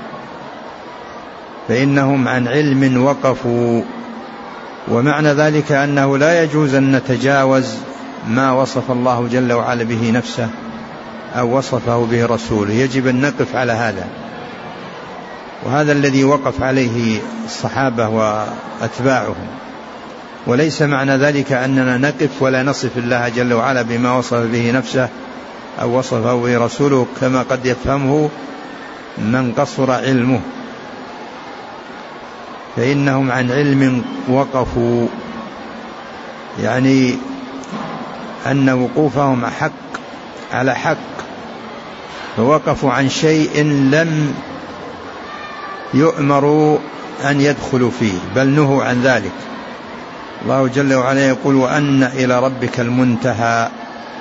فإنهم عن علم وقفوا. ومعنى ذلك أنه لا يجوز أن نتجاوز ما وصف الله جل وعلا به نفسه أو وصفه به رسوله، يجب أن نقف على هذا. وهذا الذي وقف عليه الصحابة وأتباعهم. وليس معنى ذلك أننا نقف ولا نصف الله جل وعلا بما وصف به نفسه أو وصفه به رسوله كما قد يفهمه من قصر علمه، فإنهم عن علم وقفوا، يعني أن وقوفهم حق على حق، فوقفوا عن شيء لم يؤمروا أن يدخلوا فيه بل نهوا عن ذلك. الله جل وعلا يقول: وأن إلى ربك المنتهى.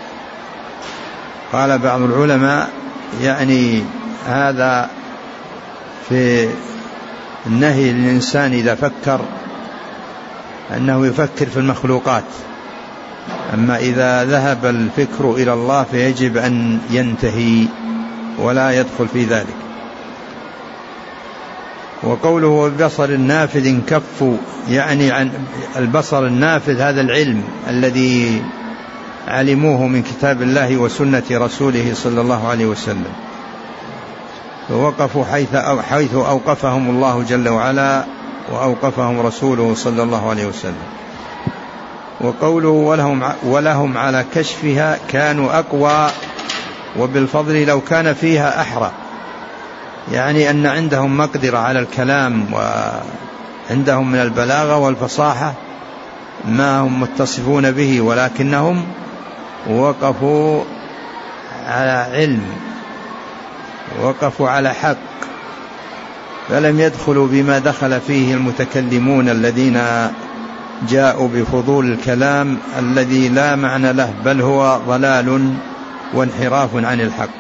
قال بعض العلماء يعني هذا في النهي للإنسان إذا فكر أنه يفكر في المخلوقات، أما إذا ذهب الفكر إلى الله فيجب أن ينتهي ولا يدخل في ذلك. وقوله ببصر النافذ كفوا، يعني عن البصر النافذ هذا العلم الذي علموه من كتاب الله وسنة رسوله صلى الله عليه وسلم، فوقفوا حيث حيث أوقفهم الله جل وعلا وأوقفهم رسوله صلى الله عليه وسلم. وقوله ولهم, ولهم على كشفها كانوا أقوى وبالفضل لو كان فيها أحرى، يعني أن عندهم مقدرة على الكلام وعندهم من البلاغة والفصاحة ما هم متصفون به، ولكنهم وقفوا على علم، وقفوا على حق، فلم يدخلوا بما دخل فيه المتكلمون الذين جاءوا بفضول الكلام الذي لا معنى له بل هو ضلال وانحراف عن الحق.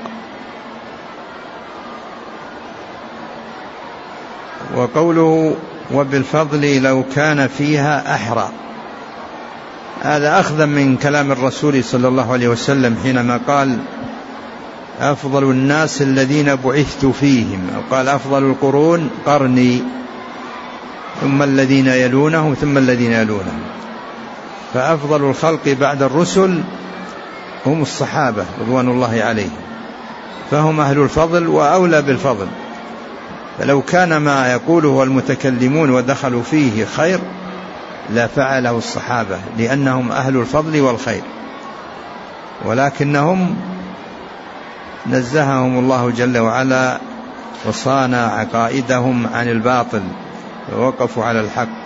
وقوله وبالفضل لو كان فيها أحرى، هذا أخذا من كلام الرسول صلى الله عليه وسلم حينما قال أفضل الناس الذين بعثت فيهم، أو قال أفضل القرون قرني ثم الذين يلونهم ثم الذين يلونهم، فأفضل الخلق بعد الرسل هم الصحابة رضوان الله عليهم، فهم أهل الفضل وأولى بالفضل. فلو كان ما يقوله المتكلمون ودخلوا فيه خير لفعله الصحابة، لأنهم أهل الفضل والخير، ولكنهم نزههم الله جل وعلا وصان عقائدهم عن الباطل ووقفوا على الحق.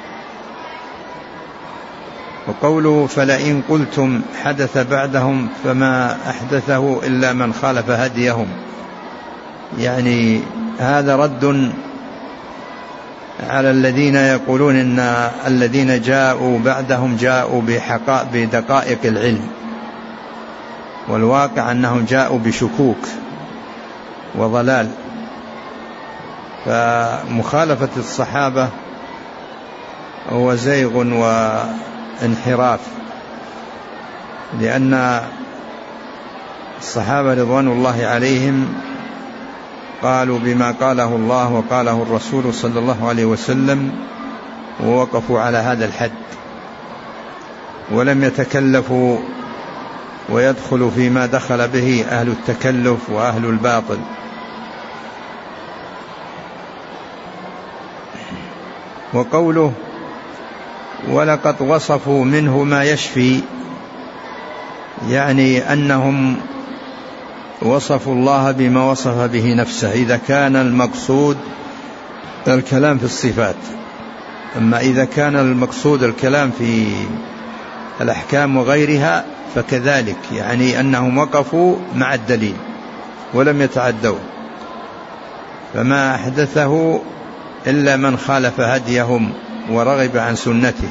وقوله فلئن قلتم حدث بعدهم فما أحدثه إلا من خالف هديهم، يعني هذا رد على الذين يقولون إن الذين جاءوا بعدهم جاءوا بدقائق العلم، والواقع أنهم جاءوا بشكوك وضلال. فمخالفة الصحابة هو زيغ وانحراف، لأن الصحابة رضوان الله عليهم قالوا بما قاله الله وقاله الرسول صلى الله عليه وسلم، ووقفوا على هذا الحد، ولم يتكلفوا ويدخل فيما دخل به أهل التكلف وأهل الباطل. وقوله ولقد وصفوا منه ما يشفي، يعني أنهم وصفوا الله بما وصف به نفسه إذا كان المقصود الكلام في الصفات. أما إذا كان المقصود الكلام في الأحكام وغيرها فكذلك، يعني أنهم وقفوا مع الدليل ولم يتعدوا، فما أحدثه إلا من خالف هديهم ورغب عن سنته،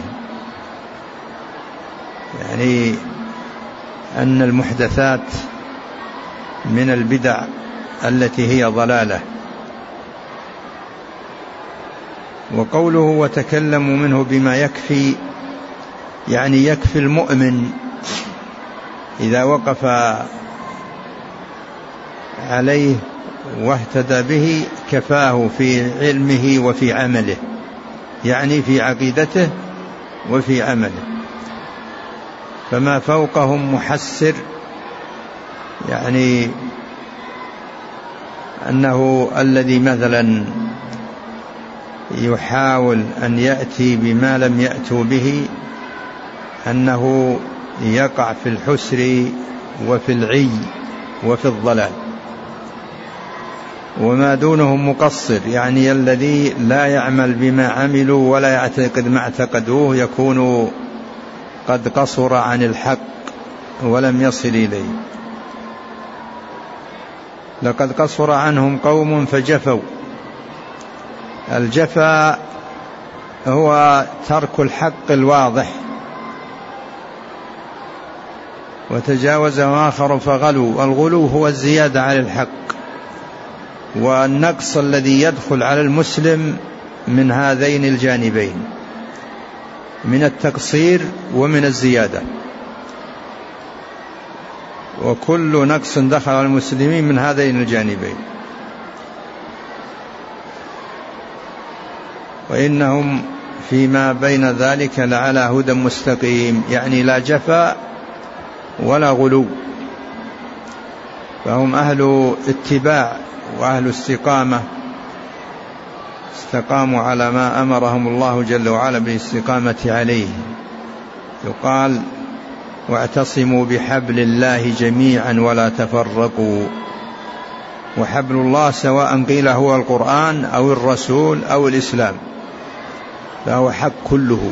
يعني أن المحدثات من البدع التي هي ضلالة. وقوله وتكلموا منه بما يكفي، يعني يكفي المؤمن إذا وقف عليه واهتدى به كفاه في علمه وفي عمله، يعني في عقيدته وفي عمله، فما فوقهم محسر، يعني أنه الذي مثلا يحاول أن يأتي بما لم يأتوا به أنه يقع في الحسر وفي العي وفي الضلال. وما دونه مقصر، يعني الذي لا يعمل بما عملوا ولا يعتقد ما اعتقدوه يكون قد قصر عن الحق ولم يصل إليه. لقد قصر عنهم قوم فجفوا. الجفا هو ترك الحق الواضح، وتجاوزه آخر فغلوا. الغلو هو الزيادة على الحق، والنقص الذي يدخل على المسلم من هذين الجانبين، من التقصير ومن الزيادة، وكل نقص دخل على المسلمين من هذين الجانبين. وإنهم فيما بين ذلك لعلى هدى مستقيم، يعني لا جفا ولا غلو، فهم أهل اتباع وأهل استقامة، استقاموا على ما أمرهم الله جل وعلا بالاستقامة عليه. يقال واعتصموا بحبل الله جميعا ولا تفرقوا. وحبل الله سواء قيل هو القرآن أو الرسول أو الإسلام، فهو حق كله.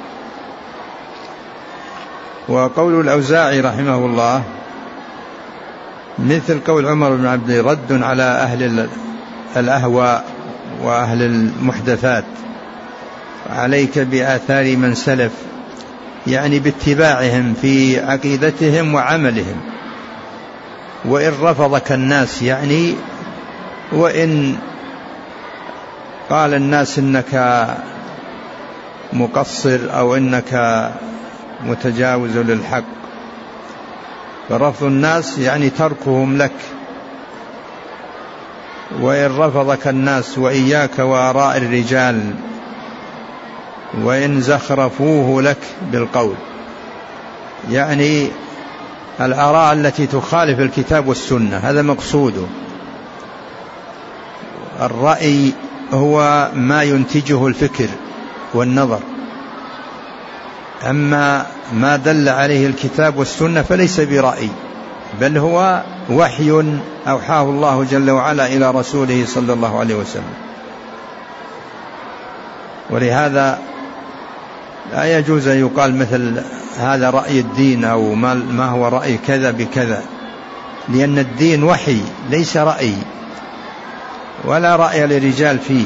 وقول الأوزاعي رحمه الله مثل قول عمر بن عبد رد على أهل الأهواء وأهل المحدثات، عليك بآثار من سلف، يعني باتباعهم في عقيدتهم وعملهم، وإن رفضك الناس، يعني وإن قال الناس إنك مقصر أو إنك متجاوز للحق، فرفض الناس يعني تركهم لك، وإن رفضك الناس وإياك وآراء الرجال وإن زخرفوه لك بالقول، يعني الآراء التي تخالف الكتاب والسنة، هذا مقصوده. الرأي هو ما ينتجه الفكر والنظر، أما ما دل عليه الكتاب والسنة فليس برأي، بل هو وحي أوحاه الله جل وعلا إلى رسوله صلى الله عليه وسلم. ولهذا لا يجوز أن يقال مثل هذا رأي الدين أو ما هو رأي كذا بكذا، لأن الدين وحي ليس رأي، ولا رأي لرجال فيه،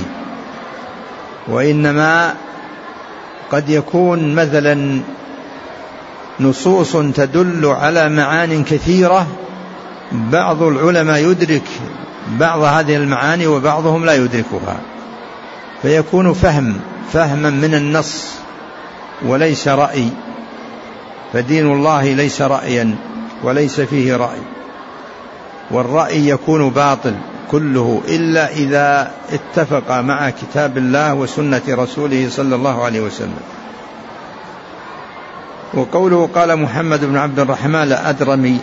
وإنما قد يكون مثلا نصوص تدل على معان كثيرة، بعض العلماء يدرك بعض هذه المعاني وبعضهم لا يدركها، فيكون فهم فهما من النص وليس رأي. فدين الله ليس رأيا وليس فيه رأي، والرأي يكون باطل كله إلا إذا اتفق مع كتاب الله وسنة رسوله صلى الله عليه وسلم. وقوله قال محمد بن عبد الرحمن الأدرمي،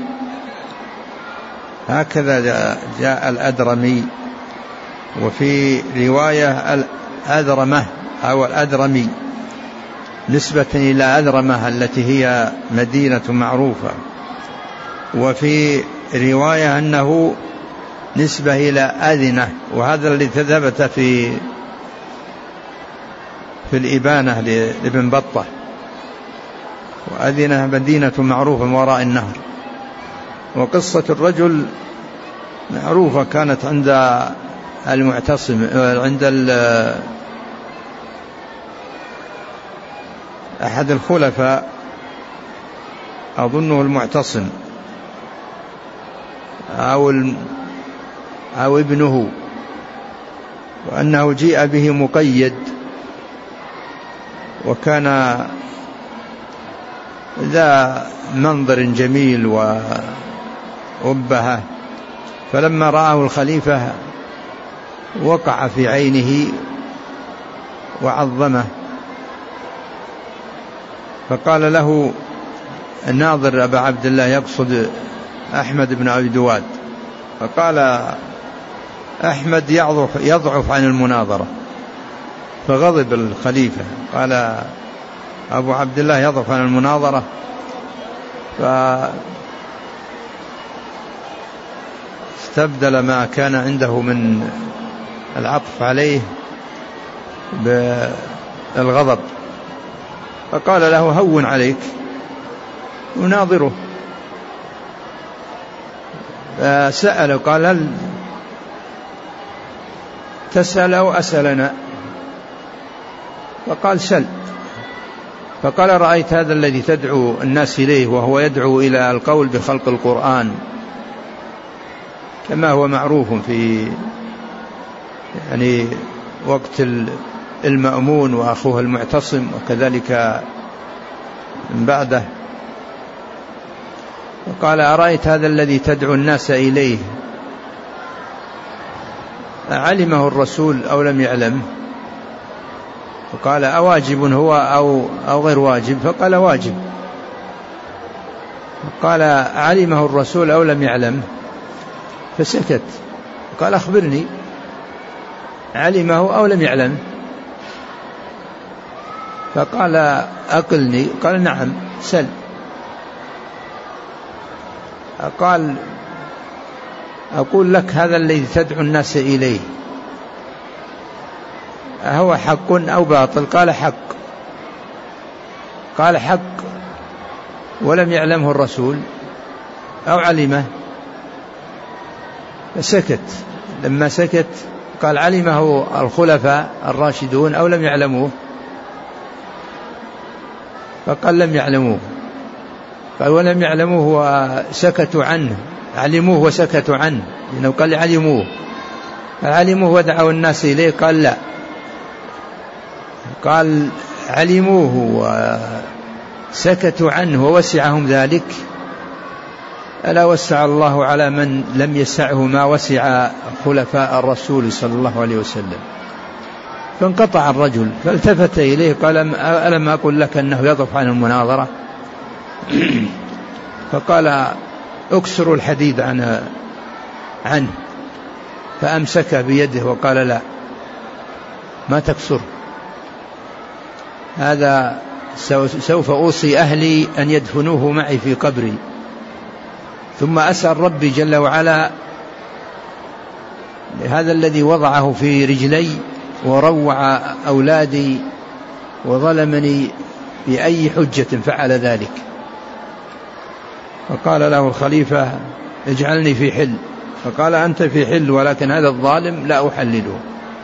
هكذا جاء الأدرمي، وفي رواية الأدرمة أو الأدرمي نسبة إلى أدرمة التي هي مدينة معروفة، وفي رواية أنه نسبة إلى أذنة، وهذا الذي ثبت في في الإبانة لابن بطة، وأذنة مدينة معروفة وراء النهر. وقصة الرجل معروفة، كانت عند المعتصم عند أحد الخلفاء أظنه المعتصم أو أو ابنه، وأنه جيء به مقيد، وكان ذا منظر جميل وأبهة، فلما رآه الخليفة وقع في عينه وعظمه، فقال له الناظر أبا عبد الله، يقصد أحمد بن أبي دواد، فقال أحمد يضعف, يضعف عن المناظرة، فغضب الخليفة، قال أبو عبد الله يضعف عن المناظرة، فاستبدل ما كان عنده من العطف عليه بالغضب، فقال له هون عليك وناظره. فسأله قال هل تسأل أو أسألنا؟ فقال سل. فقال رأيت هذا الذي تدعو الناس إليه وهو يدعو إلى القول بخلق القرآن كما هو معروف في يعني وقت المأمون وأخوه المعتصم وكذلك من بعده. وقال أرأيت هذا الذي تدعو الناس إليه علمه الرسول أو لم يعلم؟ فقال أواجب هو أو, أو غير واجب؟ فقال واجب. قال علمه الرسول أو لم يعلم؟ فسكت. قال أخبرني علمه أو لم يعلم؟ فقال أقلني. قال نعم سل. قال أقول لك هذا الذي تدعو الناس إليه هو حق أو باطل؟ قال حق. قال حق ولم يعلمه الرسول أو علمه؟ فسكت. لما سكت قال علمه الخلفاء الراشدون أو لم يعلموه؟ فقال لم يعلموه. قال ولم يعلموه وسكتوا عنه؟ علموه وسكتوا عنه؟ لأنه قال علموه. علموه ودعوا الناس إليه؟ قال لا. قال علموه وسكتوا عنه ووسعهم ذلك؟ ألا وسع الله على من لم يسعه ما وسع خلفاء الرسول صلى الله عليه وسلم. فانقطع الرجل، فالتفت إليه قال ألم أقل لك أنه يضعف عن المناظرة؟ فقال أكسر الحديد عن عنه. فأمسك بيده وقال لا ما تكسر، هذا سوف أوصي أهلي أن يدفنوه معي في قبري، ثم أسأل ربي جل وعلا هذا الذي وضعه في رجلي وروع أولادي وظلمني بأي حجة فعل ذلك؟ فقال له الخليفة اجعلني في حل، فقال أنت في حل ولكن هذا الظالم لا أحلله.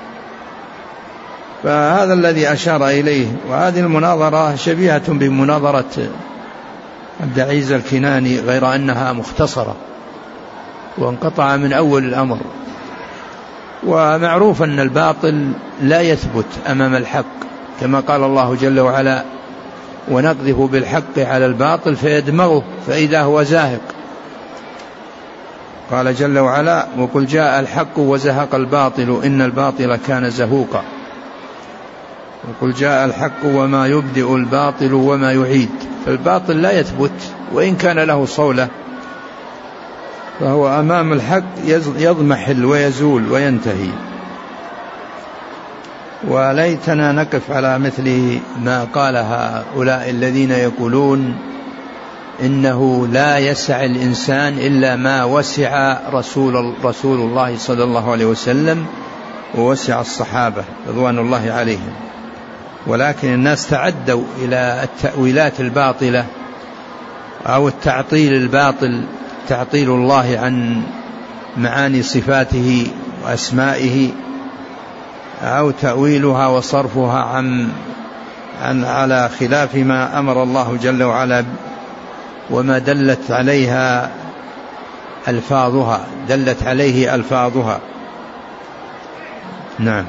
فهذا الذي أشار إليه. وهذه المناظرة شبيهة بمناظرة عبد العزيز الكناني غير أنها مختصرة وانقطع من أول الأمر. ومعروف أن الباطل لا يثبت أمام الحق، كما قال الله جل وعلا ونقذف بالحق على الباطل فيدمغه فإذا هو زاهق. قال جل وعلا وقل جاء الحق وزهق الباطل إن الباطل كان زهوقا. وقل جاء الحق وما يبدئ الباطل وما يعيد. فالباطل لا يثبت وإن كان له صولة، فهو أمام الحق يضمحل ويزول وينتهي. وليتنا نقف على مثل ما قال هؤلاء الذين يقولون إنه لا يسع الإنسان إلا ما وسع رسول, رسول الله صلى الله عليه وسلم ووسع الصحابة رضوان الله عليهم. ولكن الناس تعدوا إلى التأويلات الباطلة أو التعطيل الباطل، تعطيل الله عن معاني صفاته وأسمائه، أو تأويلها وصرفها عن, عن على خلاف ما أمر الله جل وعلا وما دلت عليها ألفاظها دلت عليه ألفاظها. نعم.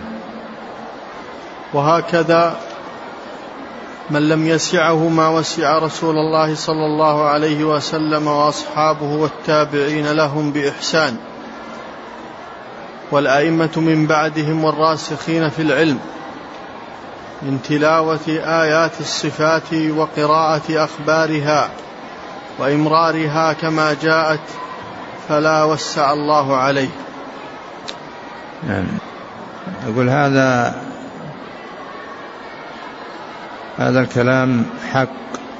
وهكذا من لم يسعه ما وسع رسول الله صلى الله عليه وسلم وأصحابه والتابعين لهم بإحسان والأئمة من بعدهم والراسخين في العلم من تلاوة آيات الصفات وقراءة أخبارها وإمرارها كما جاءت، فلا وسع الله عليه. نعم. أقول هذا هذا الكلام حق،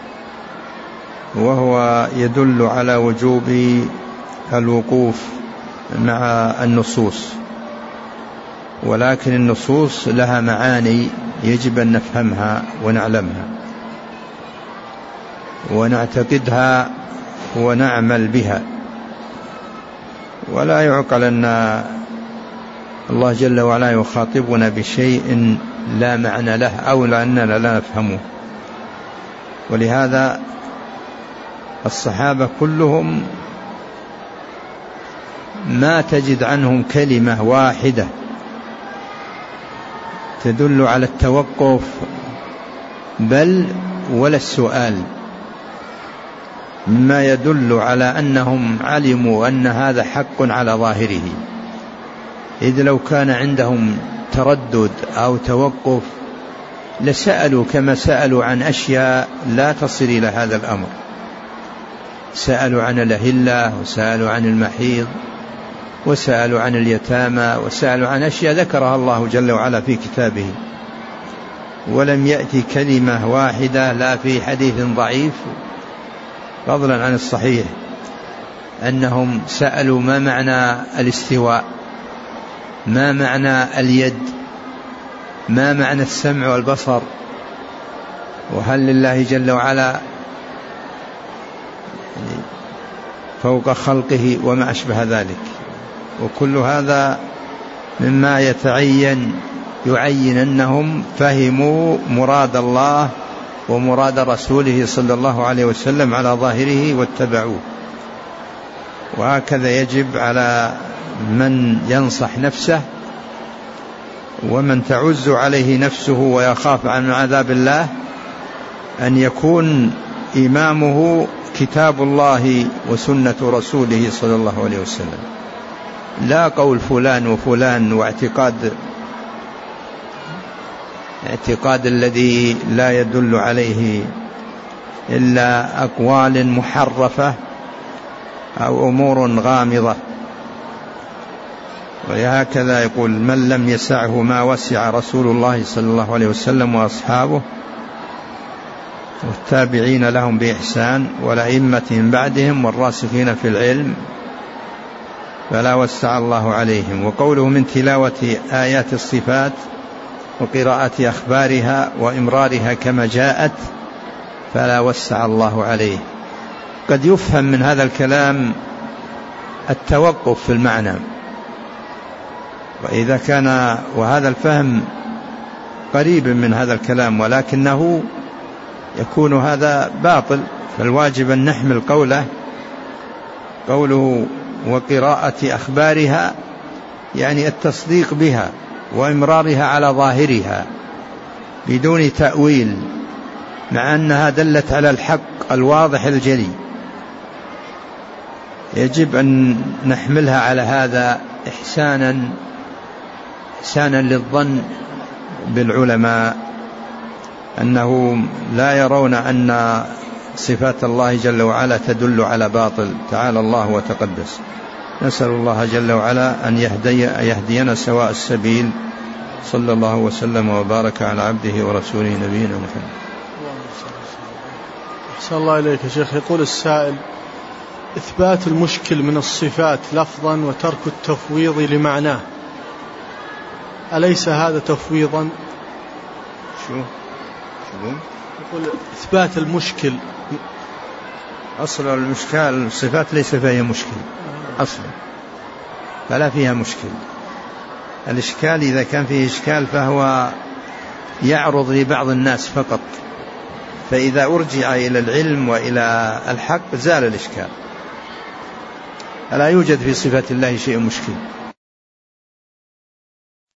وهو يدل على وجوب الوقوف مع النصوص، ولكن النصوص لها معاني يجب أن نفهمها ونعلمها ونعتقدها ونعمل بها. ولا يعقل أن الله جل وعلا يخاطبنا بشيء لا معنى له أو لأننا لا نفهمه. ولهذا الصحابة كلهم ما تجد عنهم كلمة واحدة تدل على التوقف بل ولا السؤال، مما يدل على أنهم علموا أن هذا حق على ظاهره. إذ لو كان عندهم تردد أو توقف لسألوا كما سألوا عن أشياء لا تصل إلى هذا الأمر. سألوا عن الأهلة وسألوا عن المحيض وسألوا عن اليتامى وسألوا عن أشياء ذكرها الله جل وعلا في كتابه، ولم يأتي كلمة واحدة لا في حديث ضعيف فضلا عن الصحيح أنهم سألوا ما معنى الاستواء، ما معنى اليد، ما معنى السمع والبصر، وهل لله جل وعلا فوق خلقه وما أشبه ذلك. وكل هذا مما يتعين يعين أنهم فهموا مراد الله ومراد رسوله صلى الله عليه وسلم على ظاهره واتبعوه. وهكذا يجب على من ينصح نفسه ومن تعز عليه نفسه ويخاف عن عذاب الله أن يكون إمامه كتاب الله وسنة رسوله صلى الله عليه وسلم، لا قول فلان وفلان واعتقاد اعتقاد الذي لا يدل عليه إلا أقوال محرفة أو أمور غامضة. وهكذا يقول من لم يسعه ما وسع رسول الله صلى الله عليه وسلم وأصحابه والتابعين لهم بإحسان والأئمة من بعدهم والراسخين في العلم فلا وسع الله عليهم. وقوله من تلاوة آيات الصفات وقراءة أخبارها وإمرارها كما جاءت فلا وسع الله عليه. قد يفهم من هذا الكلام التوقف في المعنى، وإذا كان وهذا الفهم قريب من هذا الكلام ولكنه يكون هذا باطل، فالواجب أن نحمل قوله قوله وقراءة أخبارها يعني التصديق بها وإمرارها على ظاهرها بدون تأويل، مع أنها دلت على الحق الواضح الجلي. يجب أن نحملها على هذا إحسانا إحسانا للظن بالعلماء أنه لا يرون أن صفات الله جل وعلا تدل على باطل، تعالى الله وتقدس. نسأل الله جل وعلا أن يهدي يهدينا سواء السبيل. صلى الله وسلم وبارك على عبده ورسوله نبينا محمد. أحسن الله إليك يا شيخ. يقول السائل: إثبات المشكل من الصفات لفظا وترك التفويض لمعناه، أليس هذا تفويضا؟ شو شو يقول إثبات المشكل، أصل المشكال الصفات ليس فيها مشكل أصلا، فلا فيها مشكل. الإشكال إذا كان فيه إشكال فهو يعرض لبعض الناس فقط، فإذا أرجع إلى العلم وإلى الحق زال الإشكال. لا يوجد في صفات الله شيء مشكل.